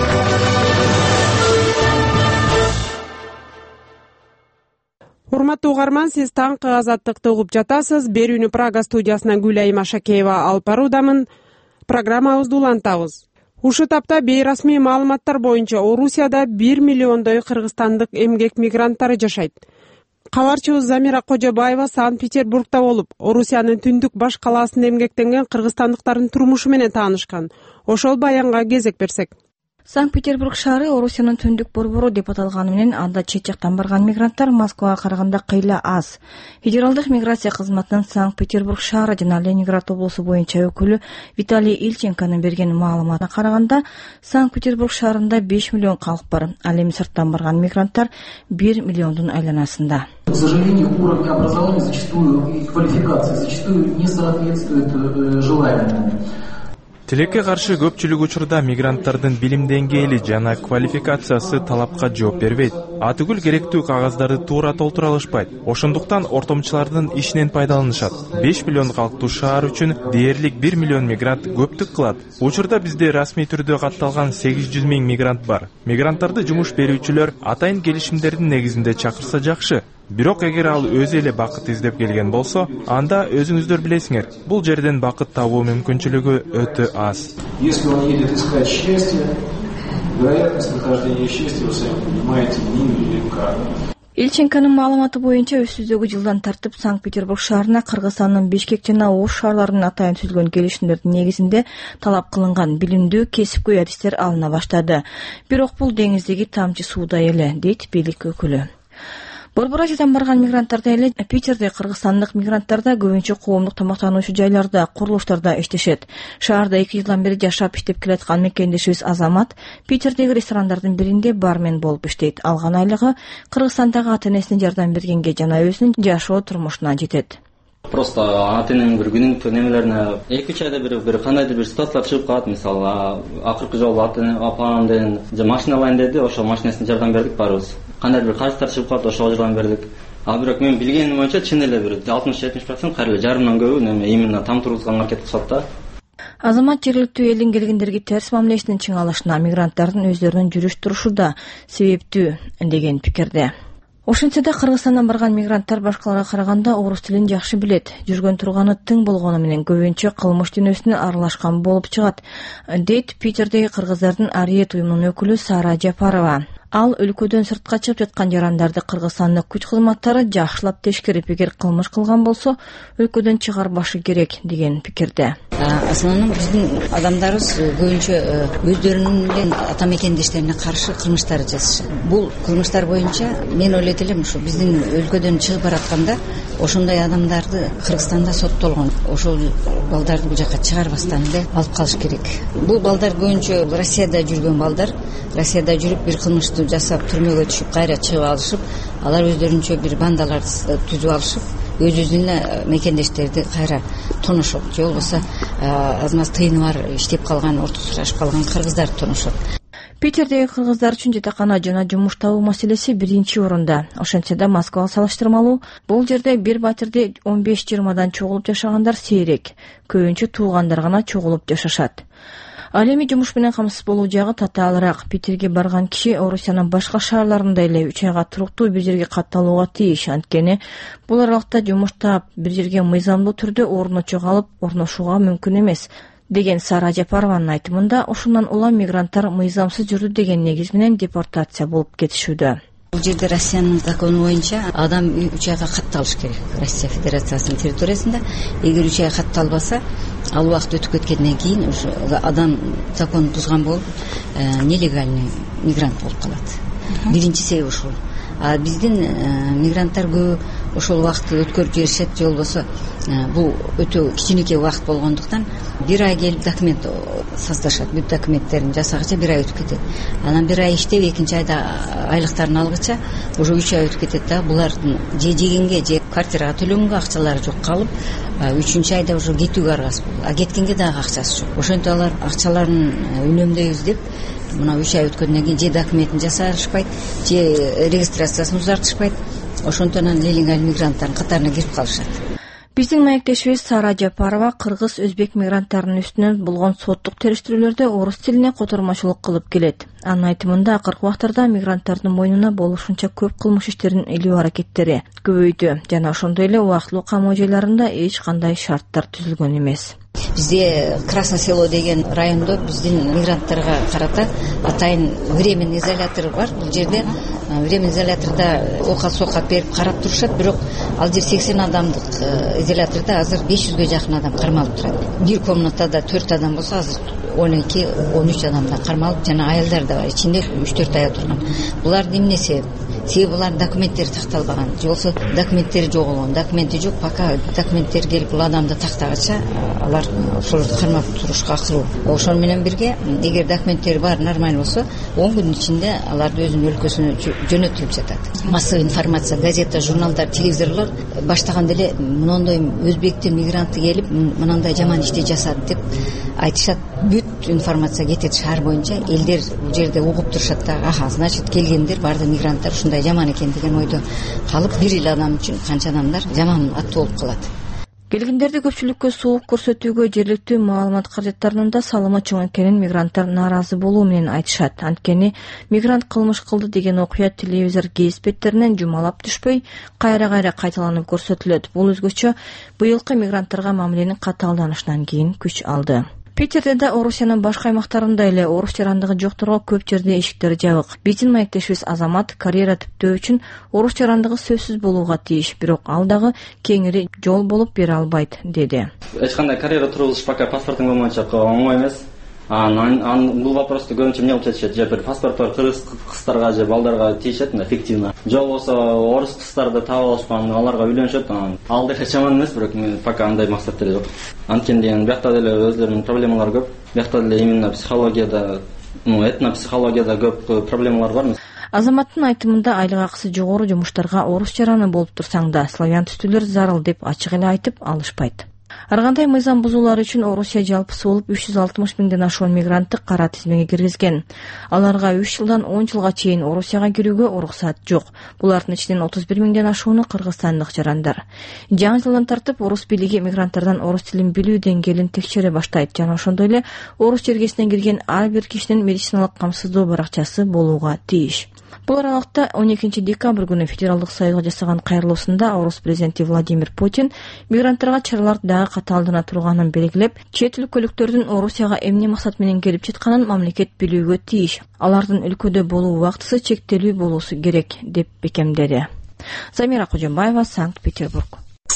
Speaker 1: Урматтуу угарман, сиз таңкы Азаттыкты угуп жатасыз. Берүүнү Прага студиясынан Гүлай Машакеева алып баруудамын. Программабызды улантабыз. Ушу тапта бейрасмий маалыматтар боюнча Орусияда 1 миллиондой кыргызстандык эмгек мигранттары жашайт. Кабарчыбыз Замира Кожобаева Санкт-Петербургда болуп, Орусиянын түндүк баш калаасында эмгектенген кыргызстандыктардын турмушу менен таанышкан. Ошол баянга кезек берсек.
Speaker 21: Санкт-Петербург шаары Орусиянын түндүк борбору деп аталганы менен анда чет жактан барган мигранттар Москвага караганда кыйла аз. Федералдык миграция кызматынын Санкт-Петербург шаары жана Ленинград облусу боюнча өкүлү Виталий Ильченконун берген маалыматына караганда, Санкт-Петербург шаарында 5 миллион калк бар. Ал эми сырттан барган мигранттар 1 миллиондун айланасында.
Speaker 22: К сожалению, уровень образования зачастую и квалификации зачастую не соответствует желаемому.
Speaker 23: Тилекке каршы көпчүлүк учурда мигранттардын билим деңгээли жана квалификациясы талапка жооп бербейт. Атүгүл керектүү кагаздарды туура толтура алышпайт. Ошондуктан ортомчулардын ишинен пайдаланышат. 5 миллион калктуу шаар үчүн дээрлик 1 миллион мигрант көптүк кылат. Учурда бизде расмий түрдө катталган 800 миң мигрант бар. Мигранттарды жумуш берүүчүлөр атайын келишимдердин негизинде чакырса жакшы. Бирок эгер ал өзү эле бакыт издеп келген болсо, анда өзүңүздөр билесиңер, бул жерден бакыт табуу мүмкүнчүлүгү өтө аз.
Speaker 22: Если он едет искать счастье, вероятность нахождения счастья, вы сами понимаете, невелика.
Speaker 21: Ильченконун маалыматы боюнча өсүздөгү жылдан тартып Санкт-Петербург шаарына Кыргызстандын Бишкек жана Ош шаарларынын атайын түзүлгөн келишимдердин негизинде талап кылынган билимдүү кесипкөй адистер алына баштады. Бирок бул деңиздеги тамчы суудай эле, дейт бийлик өкүлү. Борбор Азиядан барган мигранттардай эле Питерде кыргызстандык мигранттар да көбүнчө коомдук тамактануучу жайларда, курулуштарда иштешет. Шаарда 2 жылдан бери жашап иштеп келаткан мекендешибиз Азамат Питердеги ресторандардын биринде бармен болуп иштейт. Алган айлыгы Кыргызстандагы ата-энесине жардам бергенге жана өзүнүн жашоо турмушуна жетет.
Speaker 5: Просто ата-энемдин бир күнүмдүк немелерине 2-3 айда бир кандайдыр бир ситуациялар чыгып калат. Мисалы, акыркы жолу апам менен машина алайын деди, ошол машинасына жардам бердик баарыбыз. Кандайдыр бир карыздар чыгып калат, ошого жардам бердик. А бирок мен билгеним боюнча чын эле бир 60-70% кайра эле жарымдан көбү именно там тургузганга аракет кылышат да.
Speaker 21: Азамат жергиликтүү элдин келгендерге терс мамилесинин чыңалышына мигранттардын өздөрүнүн жүрүш турушу да себептүү деген пикирде. Ошентсе да Кыргызстандан барган мигранттар башкаларга караганда орус тилин жакшы билет. Жүргөн турганы тың болгону менен көбүнчө кылмыш дүйнөсүнө аралашкан болуп чыгат, дейт Питердеги кыргыздардын Ариет уюмунун өкүлү Сара Жапарова. Ал өлкөдөн сыртка чыгып жаткан жарандарды Кыргызстандык күч кызматтары жакшылап тешкерип, эгер кылмыш кылган болсо, өлкөдөн чыгарбашы керек деген пикирде.
Speaker 6: Основном биздин адамдарыбыз көбүнчө өздөрүнүн ата мекендештерине каршы кылмыштар жасашат. Бул кылмыштар боюнча мен ойлойт элем, ушу биздин өлкөдөн чыгып баратканда ошондой адамдарды Кыргызстанда соттолгон, ошол балдарды бул жака чыгарбастан эле алып калыш керек. Бул балдар көбүнчө Россияда жүргөн балдар, Россияда жүрүп бир кылмышты жасап түрмөгө түшүп кайра чыгып алышып, алар өздөрүнчө бир бандалар түзүп алышып, өз-өзүнө мекендештерди кайра тонушот. Же болбосо аз-маз тыйыны бар иштеп калган, ортосу ашып калган кыргыздарды тонушот.
Speaker 21: Питердеги кыргыздар үчүн жатакана жана жумуш табуу маселеси биринчи орунда. Ошентсе да Москвага салыштырмалуу бул жерде бир батирде 15-20 чогулуп жашагандар сейрек. Көбүнчө туугандар гана чогулуп жашашат. Ал эми жумуш менен камсыз болуу жагы татаалыраак. Питерге барган киши Орусиянын башка шаарларында эле 3 айга туруктуу бир жерге катталууга тийиш. Анткени бул аралыкта жумуш таап бир жерге мыйзамдуу түрдө орночо калып орношууга мүмкүн эмес деген Сара Жапарованын айтымында, ошондон улам мигранттар мыйзамсыз жүрдү деген негиз менен депортация болуп кетишүүдө.
Speaker 6: Бул жерде Россиянын закону боюнча адам 3 айга катталыш керек. Россия Федерациясынын территориясында эгер 3 ай катталбаса, ал убакыт өтүп кеткенден кийин адам законду бузган болуп, нелегальный мигрант болуп калат. Биринчи себеби ушул. А биздин мигранттар көбү ошол убакытты өткөрүп жиберишет, же болбосо бул өтө кичинекей убакыт болгондуктан бир ай келип документ создашат. Бүт документтерин жасагыча бир ай өтүп кетет. Анан бир ай иштеп, экинчи айда айлыктарын алгыча уже 3 ай өтүп кетет да. Булардын же жегенге, же квартирага төлөнгөнгө акчалары жок калып, 3-чү айда уже кетүүгө аргасыз болот. А кеткенге дагы акчасы жок. Ошентип алар акчаларын үнөмдөйбүз деп мына 3 ай өткөндөн кийин же документин жасашпайт, же регистрациясын узартышпайт. Ошондон нелегальный мигранттардын катарына кирип калышат.
Speaker 21: Биздин маектешибиз Сара Жапарова кыргыз, өзбек мигранттарынын үстүнөн болгон соттук териштирүүлөрдө орус тилине котормочулук кылып келет. Анын айтымында, акыркы убактарда мигранттардын мойнуна болушунча көп кылмыш иштерин илүү аракеттери көбөйдү жана ошондой эле убактылуу камоо жайларында эч кандай шарттар түзүлгөн эмес.
Speaker 6: Бизде Красно село деген райондо биздин мигранттарга карата атайын временный изолятор бар. Бул жерде временный изоляторда окат-сокат берип карап турушат, бирок ал жер 80 адамдык изоляторда азыр 500ге жакын адам кармалып турат. Бир комнатада 4 адам болсо, азыр 12-13 адамдан кармалып, жана аялдар да бар, ичинде 3-4 аял турган. Булардын эмне себеп? Себеби булардын документтери такталбаган, же болбосо документтери жоголгон. Документи жок, пока документтер келип бул адамды тактагача алар ошолорду кармап турушка акыруу. Ошол менен бирге, эгер документтери бар, нормаль болсо, 10 күндүн ичинде аларды өзүнүн өлкөсүнө жөнөтүлүп жатат. Массовый информация, газета, журналдар, телевизорлор баштаганда эле мондой өзбектин мигранты келип, мынандай жаман ишти жасады деп айтышат. Бүт информация кетет шаар боюнча. Элдер бул жерде угуп турушат да, аха, значит келгендер баардык мигранттар ушундай жаман экен деген ойдо калып, бир эле адам үчүн канча адамдар жаман аттуу болуп калат.
Speaker 21: Келгендерди көпчүлүккө суук көрсөтүүгө жергиликтүү маалымат каражаттарынын да салымы чоң экенин мигранттар нааразы болуу менен айтышат. Анткени мигрант кылмыш кылды деген окуя телевизор гез беттеринен жумалап түшпөй, кайра-кайра кайталанып көрсөтүлөт. Бул өзгөчө быйылкы мигранттарга мамиленин катаалданышынан кийин күч алды. Питерде да Орусиянын башка аймактарында эле орус жарандыгы жокторго көп жерде эшиктер жабык. Биздин маектешибиз Азамат карьера түптөө үчүн орус жарандыгы сөзсүз болууга тийиш, бирок ал дагы кеңири жол болуп бере албайт, деди.
Speaker 5: Эч кандай карьера турулуш пока паспортун болмойча оңой эмес. Бул вопросту көбүнчө эмне кылып чечишет? Же бир паспорттор кыргыз кыздарга же балдарга тийишет фиктивно. Же болбосо орус кыздарды таап алышкан, аларга үйлөнүшөт. Ал деле жаман эмес, бирок мен пока андай максат деле жок. Анткени биякта деле өздөрүнүн проблемалары көп. Биякта деле именно психологияда, этнопсихологияда көп проблемалар бар.
Speaker 21: Азаматтын айтымында айлык акысы жогору жумуштарга орус жараны болуп турсаң да славян түстүүлөр зарыл деп ачык эле айтып алышпайт. Ар кандай мыйзам бузуулар үчүн Орусия жалпысы болуп 360 миңден ашуун мигрантты кара тизмеге киргизген. Аларга 3 жылдан 10 жылга чейин Орусияга кирүүгө уруксат жок. Булардын ичинен 31 миңден ашууну кыргызстандык жарандар. Жаңы жылдан тартып орус бийлиги мигранттардан орус тилин билүү деңгээлин текшере баштайт жана ошондой эле орус жергесинен кирген ар бир кишинин медициналык камсыздоо баракчасы болууга тийиш. Бул аралыкта 12 декабрь күнү Федералдык Союзга жасаган кайрылуусунда орус президенти Владимир Путин мигранттарга чаралар дагы катаалдана турганын белгилеп, чет эл көлүктөрдүн Орусияга эмне максат менен келип жатканын мамлекет билүүгө тийиш. Алардын өлкөдө болуу убактысы чектелүү болуусу керек деп бекемдеди. Замира Кожомбаева, Санкт-Петербург.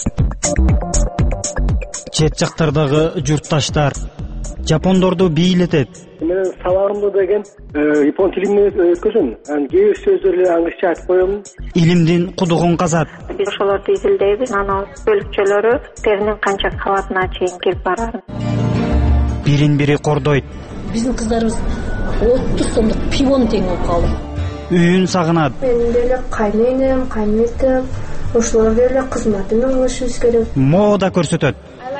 Speaker 11: Чет жактардагы журтташтар жапондорду бийлетет.
Speaker 2: Мен сабагымда деген япон тилинен өткөзөм. Кээ бир сөздөрдү англисче айтып коем.
Speaker 11: Илимдин кудугун казат.
Speaker 7: Биз ошолорду изилдейбиз. Анан бөлүкчөлөрү теринин канча кабатына чейин келип барат.
Speaker 11: Бирин-бири кордойт.
Speaker 10: Биздин кыздарыбыз 30 сомдук пивон тең болуп калды.
Speaker 11: Үйүн сагынат.
Speaker 24: Мен деле кайненем, кайнетем, ошолор деле кызматын алышыбыз керек.
Speaker 11: Мода көрсөтөт.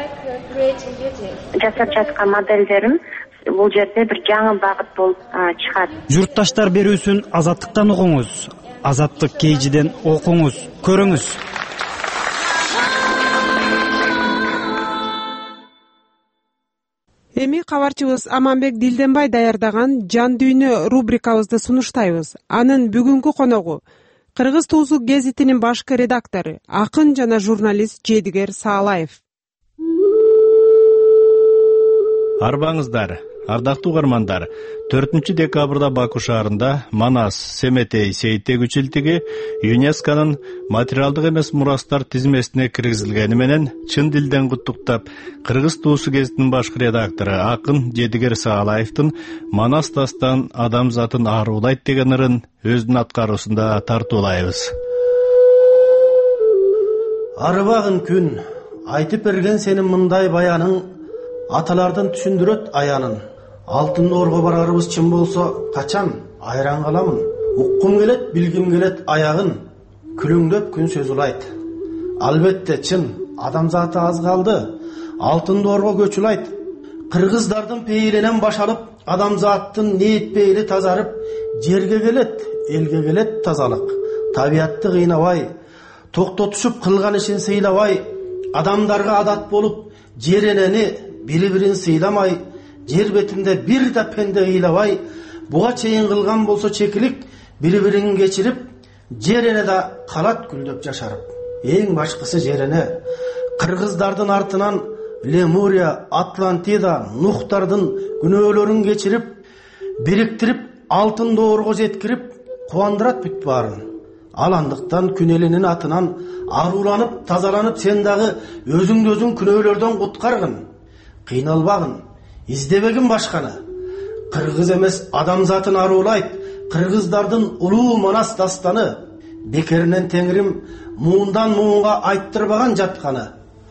Speaker 7: Жасап жаткан моделдерим бул жерде бир жаңы багыт болуп чыгат.
Speaker 11: Журтташтар берүүсүн Азаттыктан угуңуз. Азаттык KG'ден окуңуз, көрүңүз.
Speaker 1: Эми кабарчыбыз Аманбек Дилденбай даярдаган Жан дүйнө рубрикабызды сунуштайбыз. Анын бүгүнкү коногу Кыргыз Туузу гезитинин башкы редактору, акын жана журналист Жедигер Саалаев.
Speaker 25: Арбаңыздар, ардактуу угармандар, 4 декабрда Баку шаарында Манас Семетей сейиттеги чилтиги ЮНЕСКОнун материалдык эмес мурастар тизмесине киргизилгени менен чын дилден куттуктап, Кыргыз Туузу гезитинин башкы редактору акын Жедигер Саалаевдин Манас дастан адамзатын ааруулайт деген ырын өзүнүн аткаруусунда тартуулайбыз.
Speaker 26: Арыбагын күн айтып берген сенин мындай баяның аталардын түшүндүрөт аянын. Алтын орго барарыбыз чын болсо качан айран каламын. Уккум келет, билгим келет аягын. Күлүңдөп күн сөз улайт. Албетте чын адамзаты аз калды. Алтын орго көч улайт. Кыргыздардын пейиленен башалып, адамзаттын ниет пейили тазарып, жерге келет, элге келет тазалык. Табиятты кыйнабай, токтотушуп кылган ишин сыйлабай, адамдарга адат болуп, жер энени бири-бирин сыйламай, жер бетинде бир да пенде ыйлабай, буга чейин кылган болсо чекилик, бири-бирин кечирип, жер эне да калат гүлдөп жашарып. Эң башкысы жер эне. Кыргыздардын артынан Лемурия, Атлантида, Нухтардын күнөөлөрүн кечирип, бириктирип, алтын доорго жеткирип, кубандырат бүт баарын. Ал андыктан күн элинин атынан аруланып, тазаланып, сен дагы өзүңдү өзүң күнөөлөрдөн куткаргын. Кыйналбагын, издебегин башканы. Кыргыз эмес адамзатын арулайт, кыргыздардын улуу Манас дастаны. Бекеринен Теңирим муундан муунга айттырбаган жатканы.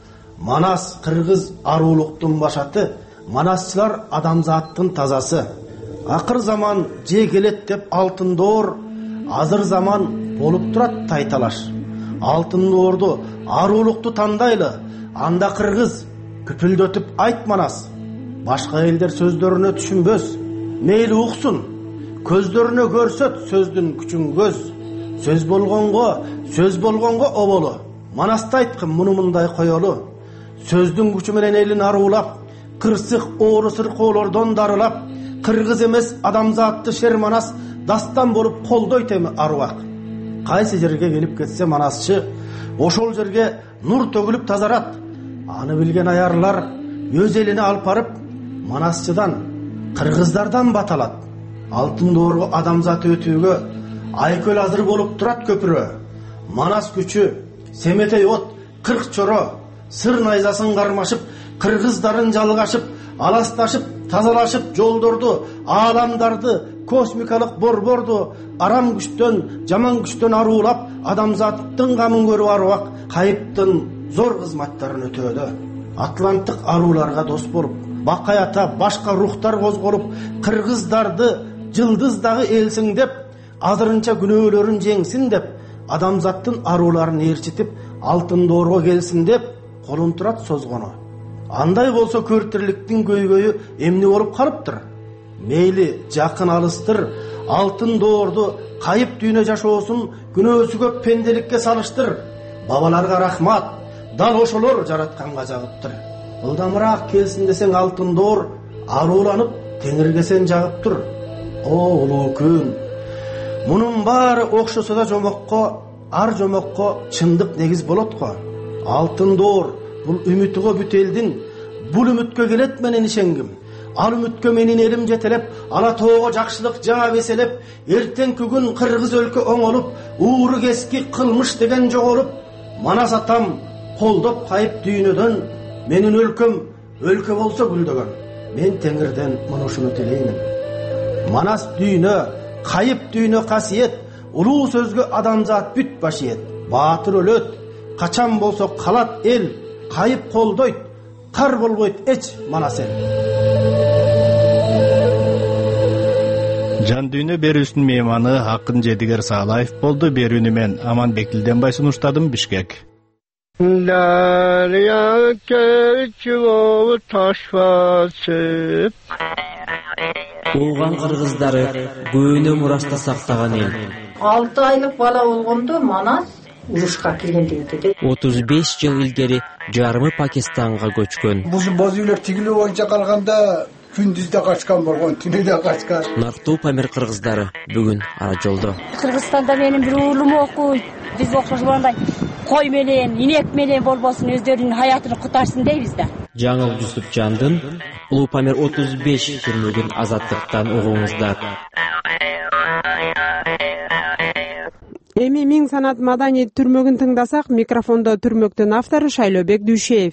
Speaker 26: Манас кыргыз арулуктун башаты, манасчылар адамзаттын тазасы. Акыр заман же келет деп алтын доор, азыр заман болуп турат тайталаш. Алтын доорду, арулукту тандайлы, анда кыргыз күпүлдөтүп айт Манас. Башка элдер сөздөрүнө түшүнбөс, мейли уксун, көздөрүнө көрсөт сөздүн күчүн көз. Сөз болгонго оболу. Манасты айткын муну мындай коелу. Сөздүн күчү менен элин арулап, кырсык оору сыркоолордон дарылап, кыргыз эмес адамзатты шер Манас дастан болуп колдойт эми арубак. Кайсы жерге келип кетсе Манасчы, ошол жерге нур төгүлүп тазарат. Аны билген аярлар өз элине алып барып, Манасчыдан, кыргыздардан баталат. Алтын доорго адамзаты өтүүгө айкөл азыр болуп турат көпүрө. Манас күчү, Семетей от, 40 чоро, сыр найзасын кармашып, кыргыздарын жалгашып, аласташып, тазалашып жолдорду, ааламдарды, космикалык борборду арам күчтөн, жаман күчтөн аруулап, адамзаттын камын көрүп арбак кайыптын зор кызматтарын өтөөдө. Атланттык арууларга дос болуп, бакаята башка рухтар козголуп, кыргыздарды жылдыздагы элсиң деп, азырынча күнөөлөрүн жеңсин деп, адамзаттын арууларын ээрчитип, алтын доорго келсин деп колун турат созгону. Андай болсо көртүрлүктүн көйгөйү эмне болуп калыптыр? Мейли жакын алыстыр, алтын доорду кайып дүйнө жашоосун күнөөсү көп пенделикке салыштыр. Бабаларга рахмат, дал ошолор жаратканга жагыптыр. Ылдамыраак келсин десең алтын доор арууланып теңирге сен жагыптыр. О улуу күн, мунун баары окшосо да жомокко, ар жомокко чындык негиз болот го. Алтын доор бул үмүтүгө бүт элдин, бул үмүткө келет менен ишенгим. Ал үмүткө менин элим жетелеп, ала тоого жакшылык жаңа беселеп, эртеңки күн кыргыз өлкө оңолуп, ууру кески кылмыш деген жоголуп, Манас атам колдоп кайып дүйнөдөн, менин өлкөм өлкө болсо гүлдөгөн. Мен теңирден мунушуну тилеймин. Манас дүйнө, кайып дүйнө касиет, улуу сөзгө адамзат бүт башиет. Баатыр өлөт, качан болсо калат эл, кайып колдойт, кар болбойт эч Манас эл.
Speaker 25: Жан дүйнө берүүсүнүн мейманы Акын Жедигер Саалаев болду. Берүүнү мен Аманбек Илденбай сунуштадым, Бишкек.
Speaker 3: Derya keçiyor taş basıp
Speaker 12: Oğan kırgızdары көөнө мурашта сактаган эл.
Speaker 10: 6 айлык бала болгондо Манас урушка кирген дейт.
Speaker 12: 35 жыл илгери жарымы Пакистанга көчкөн.
Speaker 13: Боз үйлөр тигилүү боюнча калганда күндүздө качкан болгон, түнүдө качкан.
Speaker 12: Нартуу Памир кыргыздары бүгүн ара жолдо.
Speaker 15: Кыргызстанда менин бир уулум окуйт. Биз окушканда кой менен, инек менен болбосун өздөрүнүн хаятын кутарсын дейбиз да.
Speaker 12: Жаңыл Жусупжандын Улуу Памир 35 фильмигин азаттыктан угуңуздар.
Speaker 1: Эми Миң санат маданий түрмөгүн тыңдасак, микрофондо түрмөктүн автору Шайлообек Дүйшеев.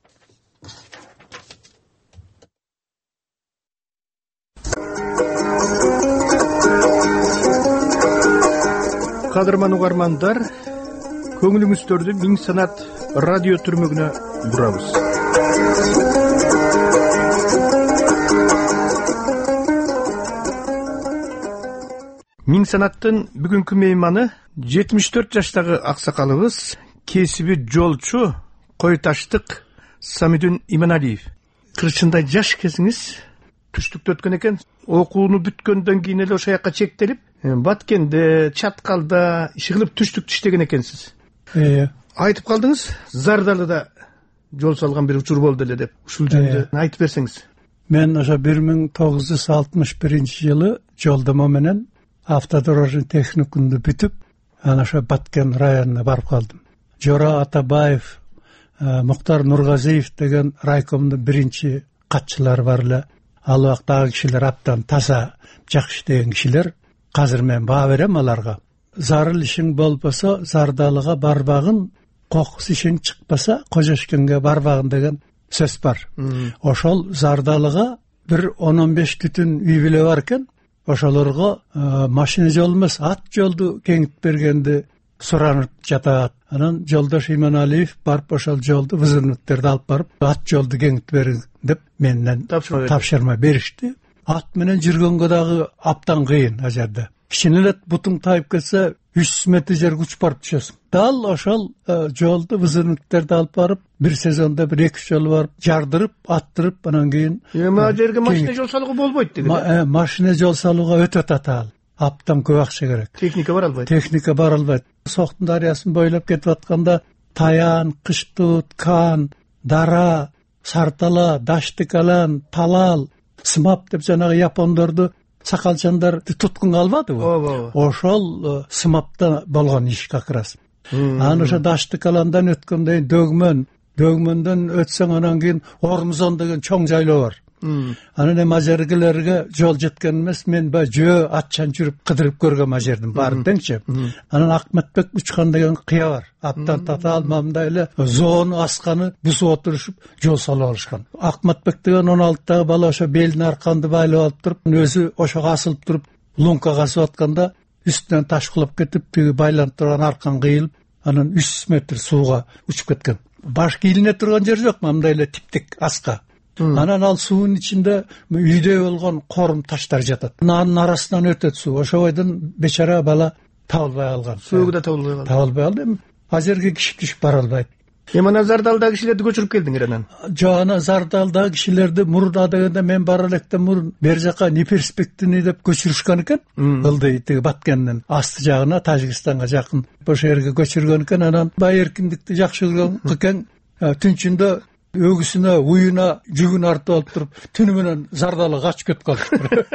Speaker 16: Кадырман угармандар, көңүлүңүздөрдү Миң санат радио түрмөгүнө бурабыз. Миң санаттын бүгүнкү мейманы 74 жаштагы аксакалыбыз, кесиби жолчу, кой таштык Самидүн Иманалиев. Кырчындай жаш кезиңиз түштүктө өткөн экен. Окууну бүткөндөн кийин эле ошол жакка чектелип, Баткенде, Чаткалда иш кылып түштүктү иштеген экенсиз. Айтып калдыңыз, Зардалыда жол салган бир учур болду эле деп. Ушул жөнүндө айтып берсеңиз.
Speaker 17: Мен ошо 1961-жылы жолдомо менен автодорожный техникумду бүтүп, ана ошо Баткен районуна барып калдым. Жора Атабаев, Муктар Нургазиев деген райкомдун биринчи катчылары бар эле. Ал убактагы кишилер аптан таза, жакшы деген кишилер. Азыр мен баа берем аларга. Зарыл ишиң болбосо Зардалыга барбагын, кокус ишиң чыкпаса Кожошкенге барбагын деген сөз бар. Ошол Зардалыга бир 10-15 күтүн үй бүлө бар экен. Ошолорго машина жол эмес, ат жолду кеңитип бергенди суранып жатат. Анан жолдош Иманалиев барып ошол жолду вызырныктерди алып барып, ат жолду кеңитип берин деп менден тапшырма беришти. Ат менен жүргөнгө дагы аптан кыйын а жерде. Кичине эле бутуң тайып кетсе 300 метр жерге учуп барып түшөсүң. Дал ошол жолду вызырныктерди алып барып, бир сезондо бир 2 жолу барып жардырып, аттырып, анан кийин
Speaker 16: эми жерге машина жол салууга болбойт деди.
Speaker 17: Машина жол салууга өтө татаал. Аптан көп акча керек.
Speaker 16: Техника бара албайт.
Speaker 17: Техника бара албайт. Соктун дарыясын бойлоп кетип атканда Таян, Кыштут, Кан, Дара, Сартала, Даштыкалан, Талал, Сымап деп жанагы япондорду сакалчандар туткунга албадыбы? Ошол Сымапта болгон иш как раз. Анан ошо Даштыкаландан өткөндөн Дөгмөн, Дөгмөндөн өтсөң анан кийин Ормузон деген чоң жайлоо бар. Анан эми ажергилерге жол жеткен эмес, мен баягы жөө атчан жүрүп кыдырып көргөм ажердин баарын деңчи. Анан Акматбек учкан деген кыя бар. Аттан тата алмамда эле зоону асканы бусуп отурушуп жол салып алышкан. Акматбек деген 16 бала ошо белин арканды байлап алып туруп, өзү ошого асылып туруп, лункага асып атканда үстүнөн таш кулап кетип, тиги байланып турган аркан кыйылып, анан 300 метр сууга учуп кеткен. Баш кийилине турган жер жок, мындай эле типтик аска. Анан ал суунун ичинде үйдө болгон корум таштар жатат. Анын арасынан өтөт суу. Ошо бойдон бечара бала табылбай калган.
Speaker 16: Сууга да табылбай калды.
Speaker 17: Табылбай калды. Азерге киши түшүп бара албайт.
Speaker 16: Ана Зардалдагы кишилерди көчүрүп келдиңер анан?
Speaker 17: Жок, ана Зардалдагы кишилерди мурун адегенде мен бара электе мурун бер жака Неперспективный деп көчүрүшкөн экен. Ылдый тиги Баткендин асты жагына, Тажикстанга жакын ошо жерге көчүргөн экен. Анан бай эркиндикти жакшы көргөн кыкен түнчүндө өгүсүнө, уюна жүгүн артып алып туруп, түнү менен Зардалы качып кетип калды.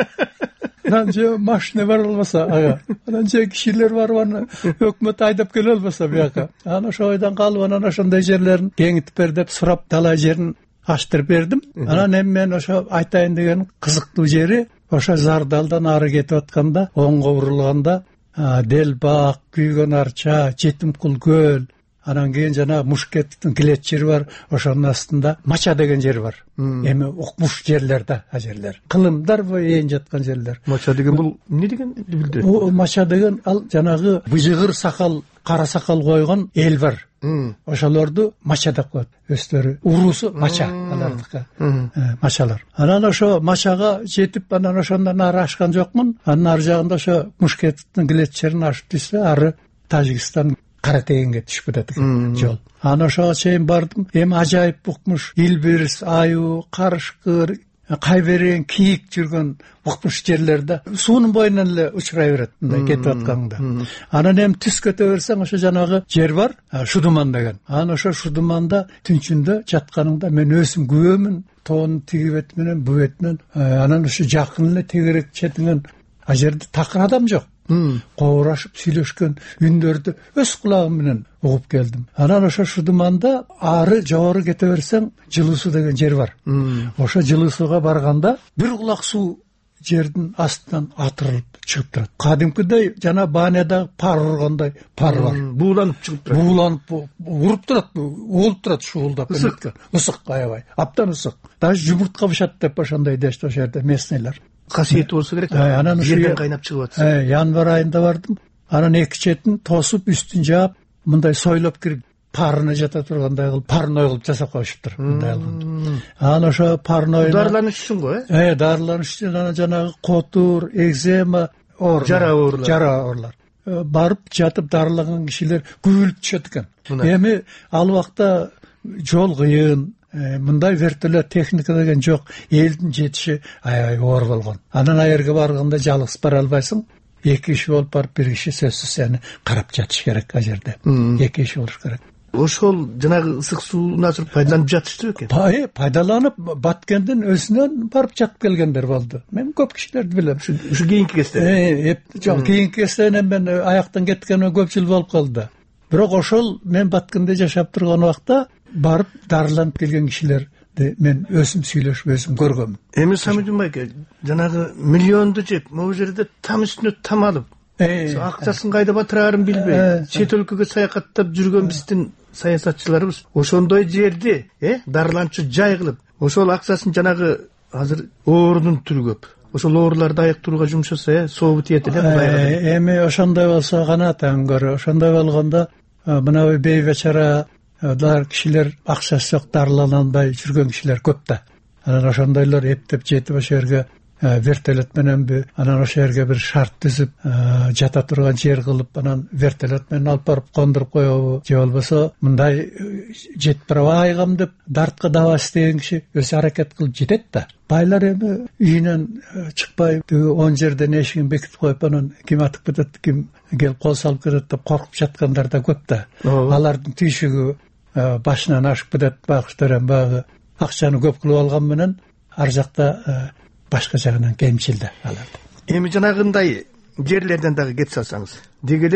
Speaker 17: Анан же машина бар болбосо, анан же кишилер барып аны өкмөт айдап келе албаса бияка. Анан ошо ойдон калып, анан ошондой жерлерин кеңитип бер деп сурап, талай жерин аштырып бердим. Анан эми мен ошо айтайын деген кызыктуу жери, ошо Зардалдан ары кетип атканда, оңго бурулганда Делбак, Күйгөн Арча, Жетимкул көл, анан кийин жана Мушкеттин килет жери бар, ошонун астында Мача деген жер бар. Эми укмуш жерлерде ажерлер. Кылымдар ээн жаткан жерлер.
Speaker 16: Мача деген бул эмне деген билди?
Speaker 17: Мача деген ал жанагы быжыгыр сакал, кара сакал койгон эл бар. Ошолорду Мача деп коет. Өздөрү уруусу Мача алардыкы. Мачалар. Анан ошо Мачага жетип, анан ошондон ары ашкан жокмун. Анын ары жагында ошо Мушкеттин килет жерин ашып түшсө, ары Тажикстан Каратегенге түшүп кетет экен жол. Анан ошого чейин бардым. Эми ажайып укмуш, Илбирс, Аю, Карышкыр, Кайберен, Кийик жүргөн укмуш жерлерде суунун боюнан эле учурай берет, мындай кетип атканда. Анан эми түз кете берсең, ошо жанагы жер бар, Шудуман деген. Анан ошо Шудуманда түнчүндө жатканыңда мен өзүм күбөмүн, тоонун тиги бети менен, бу бетинен, анан ошо жакын эле тегерек четинен ажерде такыр адам жок. Коорашып сүйлөшкөн үндөрдү өз кулагым менен угуп келдим. Анан ошо Шудуманда ары жогору кете берсең, Жылуу суу деген жер бар. Ошо Жылуу сууга барганда бир кулак суу жердин астынан атырылып чыгып турат. Кадимкидей жана Баняда пар ургандай пар бар.
Speaker 16: Бууланып чыгып турат.
Speaker 17: Бууланып уруп турат, уулуп турат шуулдап. Ысык аябай, аптан ысык. Даже жумуртка бышат деп ошондой дешти ошо жерде местныйлар.
Speaker 16: Касиети болсо керек.
Speaker 17: Анан
Speaker 16: жерден кайнап чыгып атат.
Speaker 17: Январь айында бардым. Анан эки четин тосуп, үстүн жаап, мындай сойлоп кирип, парына жата тургандай кылып, парной кылып жасап коюшуптур, мындай кылганда. Анан ошо парной
Speaker 16: дарыланыш үчүн го,
Speaker 17: дарыланыш үчүн, анан жанагы котур, экзема,
Speaker 16: жара
Speaker 17: оорлар. Барып жатып дарылаган кишилер күбүлүп түшөт экен. Эми ал убакта жол кыйын, мындай вертолет техника деген жок, элдин жетиши аябай оор болгон. Анан аерге барганда жалгыз бара албайсың. Эки киши болуп барып, бир киши сөзсүз сени карап жатыш керек а жерде. Эки киши болуш керек.
Speaker 16: Ошол жанагы ысык сууна пайдаланып жатышты экен.
Speaker 17: Пайдаланып Баткендин өзүнөн барып жатып келгендер болду. Мен көп кишилерди билем.
Speaker 16: Ушу кийинки кезде.
Speaker 17: Жок, кийинки кезде мен аяктан кеткениме көп жыл болуп калды. Бирок ошол мен Баткенде жашап турган убакта барып дарыланып келген кишилерди мен өзүм сүйлөшүп, өзүм көргөм.
Speaker 16: Эми Самидин байке, жанагы миллионду жеп, могу жерде там үстүнө там алып, акчасын кайда батырарын билбей, чет өлкөгө саякаттап жүргөн биздин саясатчыларыбыз ошондой жерди, дарыланчу жай кылып, ошол акчасын жанагы азыр оорунун түрү көп. Ошол ооруларды айыктырууга жумшаса, сообу тиет эле.
Speaker 17: Эми ошондой болсо гана таңгөр. Ошондой болгондо мына бейбечара кишилер акчасы жок дарыланбай жүргөн кишилер көп да. Анан ошондойлор эптеп жетип ошо жерге вертолет мененби, анан ошо жерге бир шарт түзүп, жата турган жер кылып, анан вертолет менен алып барып кондуруп коебу, же болбосо мындай жетип барабай айгам деп дартка даба истеген киши өзү аракет кылып жетет да. Байлар эми үйүнөн чыкпай, 10 жерден эшигин бекитип коюп, анан ким атып кетет, ким келип кол салып кетет деп коркуп жаткандар да көп да. Алардын түйшүгү башынан ашып кетет, бакыштар баягы акчаны көп кылып алган менен ар жакта башка жагынан кемчил да аларды.
Speaker 16: Эми жанагындай жерлерден дагы кет салсаңыз, деги эле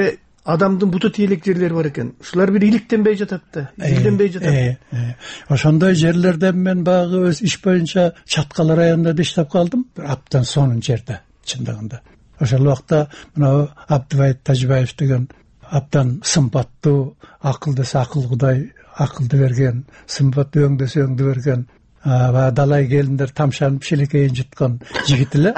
Speaker 16: адамдын буту тиелек жерлери бар экен. Ушулар бир иликтенбей жатат да, изилденбей жатат.
Speaker 17: Ошондой жерлерден мен баягы өз иш боюнча Чаткал районунда иштеп калдым. Бир аптан сонун жерде чындыгында. Ошол убакта мына Абдыбай Тажибаев деген абдан сымбаттуу, акылдысы акылгудай акылды берген, сымбаттуу өңдөсү өңдү берген, далай келиндер тамшанып шилекейин жуткан жигит эле.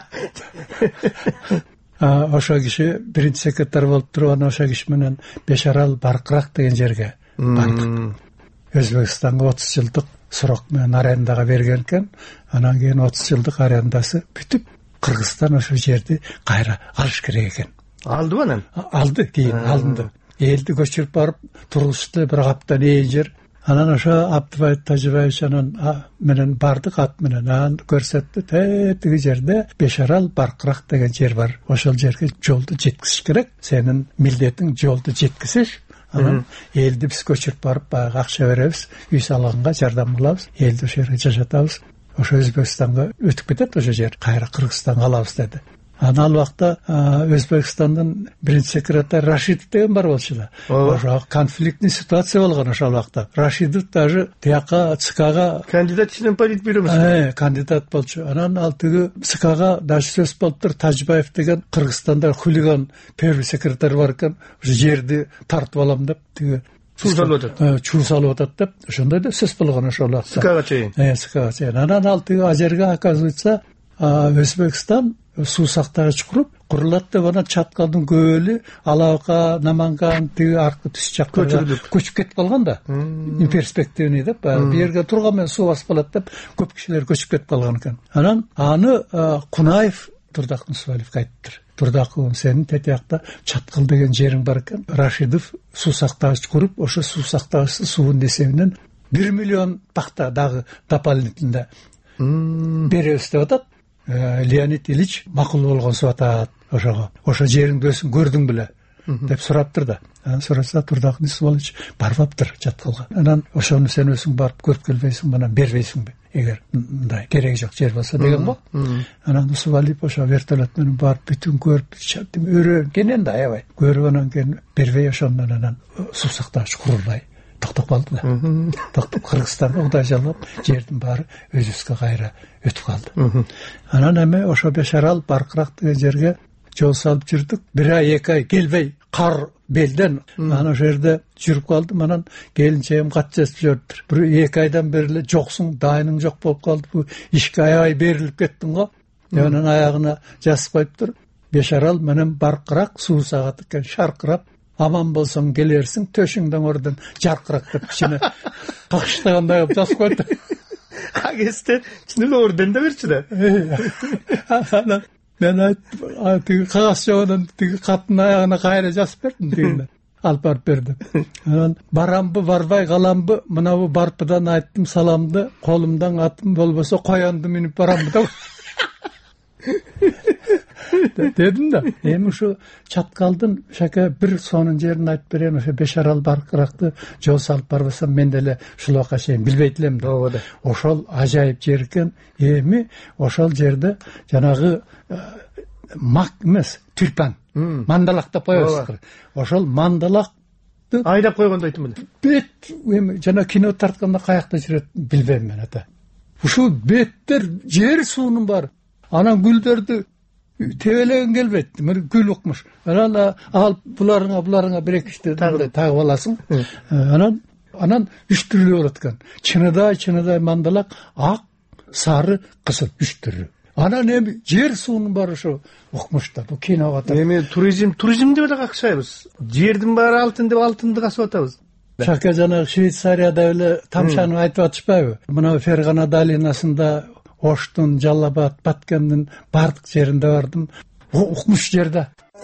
Speaker 17: Ошо киши биринчи секретарь болуп туруп, анан ошо киши менен Бешарал Баркырак деген жерге бардык. Өзбекстанга 30 жылдык срок менен арендага берген экен. Анан кийин 30 жылдык арендасы бүтүп, Кыргызстан ошо жерди кайра алыш керек экен.
Speaker 16: Алдыбы анан?
Speaker 17: Алды, кийин алынды. Элди көчүрүп барып тургузду, бир аптан жер. Анан ошо Абдыбай Тажибаевич менен бардык ат менен. Анан көрсөттү, тиги жерде Бешарал Баркырак деген жер бар. Ошол жерге жолду жеткизиш керек. Сенин милдетиң жолду жеткизиш. Анан элди биз көчүрүп барып баягы акча беребиз, үй салганга жардам кылабыз, элди ошо жерге жашатабыз. Ошо Өзбекстанга өтүп кетет ошо жер, кайра Кыргызстанга алабыз деди. Анан ал убакта Өзбекстандын биринчи секретарь Рашидов деген бар болчу да. Ошо конфликтный ситуация болгон ошол убакта. Рашидов даже тияка ЦКга
Speaker 16: кандидат член политбюро.
Speaker 17: Кандидат болчу. Анан ал тиги ЦКга даже сөз болуптур, Тажибаев деген Кыргызстанда хулиган первый секретарь бар экен. Ошо жерди тартып алам деп тиги
Speaker 16: чуу
Speaker 17: салып атат деп ошондой да сөз болгон ошол убакта.
Speaker 16: ЦКга чейин.
Speaker 17: ЦКга чейин. Анан ал тиги ажерге оказывается Өзбекстан суу сактагыч курулат деп анан Чаткалдын көлү Алабка, Наманган тиги аркы түз жактарга көчүп кетип калган да. Перспективный деп, бу жерге турган менен суу басып калат деп көп кишилер көчүп кетип калган экен. Анан аны Кунаев Турдак Нусубалиевге айтыптыр. Турдакым, сенин тетиякта Чаткал деген жериң бар экен. Рашидов суу сактагыч куруп, ошо суу сактагычты суунун эсебинен 1 миллион бакта дагы дополнительно беребиз деп атат. Леонид Ильич макул болгонсуп атат ошого. Ошо жериңди өзүң көрдүң беле деп сураптыр да. Анан сураса Турдак Нусубалиевич барбаптыр Чаткалга. Анан ошону сен өзүң барып көрүп келбейсиң, мына бербейсиңби? Эгер мындай кереги жок жер болсо деген го. Анан Нусубалиев ошо вертолет менен барып бүтүн көрүп, өрөнгенен да аябай. Көрүп анан кийин бербей ошондон анан суу сактагыч курулбай токтоп калды да. Токтоп Кыргызстанга Кудай жалгап, жердин баары өзүбүзгө кайра өтүп калды. Анан эми ошо Бешарал Баркырак деген жерге жол салып жүрдүк. 1 ай 2 ай келбей, кар белден анан ошо жерде жүрүп калдым. Анан келинчегим кат жазып жүрдүр. 1-2 айдан бери эле жоксуң, дайының жок болуп калды. Бу ишке аябай берилип кеттиң го. Анан аягына жазып коюптур. Бешарал менен Баркырак суу сагат экен, шаркырап аман болсоң келерсиң, төшүңдөн ордон жаркырак деп кичине какштагандай кылып жазып койду.
Speaker 16: Кагесте чын эле орден да берчү да.
Speaker 17: Анан мен айттым, тиги кагаз жогонун тиги каттын аягына кайра жазып бердим дегенде. Алып барып бердим. Анан барамбы, барбай каламбы, мынабу барпыдан айттым саламды, колумдан атым болбосо коянды минип барамбы деп дедим да. Эми ушу Чаткалдын шака бир сонун жерин айтып берейин. Ошо Бешарал Баркыракты жол салып барбасам мен деле ушул убакка чейин билбейт элем да. Ошол ажайып жер экен. Эми ошол жерде жанагы мак эмес, тюльпан, мандалак деп коебуз. Ошол мандалакты
Speaker 16: айдап койгондо айтым эле.
Speaker 17: Бет эми жана кино тартканда каякта жүрөт билбейм мен ата. Ушул беттер жер суунун баары. Анан гүлдөрдү тебелеген келбейт. Мына гүл укмуш. Анан алып буларыңа 1-2 тагып аласың. Анан 3 түрлүү болот экен. Чыныдай мандалак, ак, сары, кызыл 3 түрлүү. Анан эми жер суунун баары ошо укмуш да. Бу кинога да.
Speaker 16: Эми туризм деп эле какшайбыз. Жердин баары алтын деп алтынды касып атабыз.
Speaker 17: Шака жана Швейцарияда эле тамшаны айтып атышпайбы? Мына Фергана долинасында Оштун, Жаллабад, Баткендин бардык жеринде бардым. Укмуш жерде.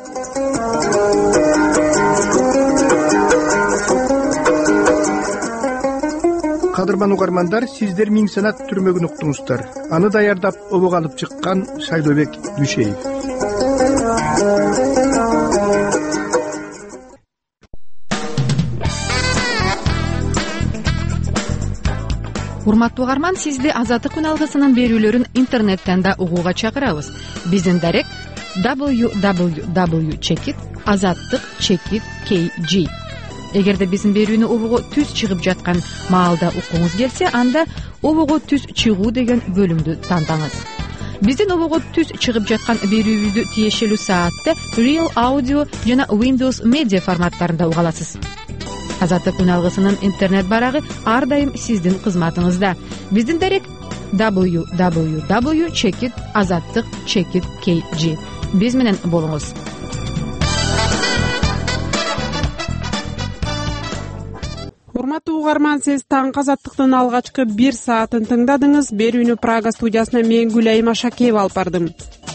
Speaker 16: Кадырман угармандар, сиздер Миң санат түрмөгүн уктуңуздар. Аны даярдап обого алып чыккан Шайлообек Дүйшеев.
Speaker 4: Урматтуу угарман, сизди Азаттык күн алгысынын берүүлөрүн интернеттен да угууга чакырабыз. Биздин дарек www.chekit @azattik_kg. Эгерде биздин берүүнү убугу түз чыгып жаткан маалда уккуңуз келсе, анда убугу түз чыгуу деген бөлүмдү тандаңыз. Биздин убугу түз чыгып жаткан берүүбүздү тиешелүү саатта Real Audio жана Windows Media форматтарында уга аласыз. Азаттык күн алгысынын интернет барагы ар дайым сиздин кызматыңызда. Биздин дарек www.azattik_kg. Биз менен болуңуз.
Speaker 1: Урматтуу угарман, сиз таңкы азаттыктын алгачкы 1 саатын тыңдадыңыз. Берүүнү Прага студиясына мен Гүлайым Ашакеева алып бардым.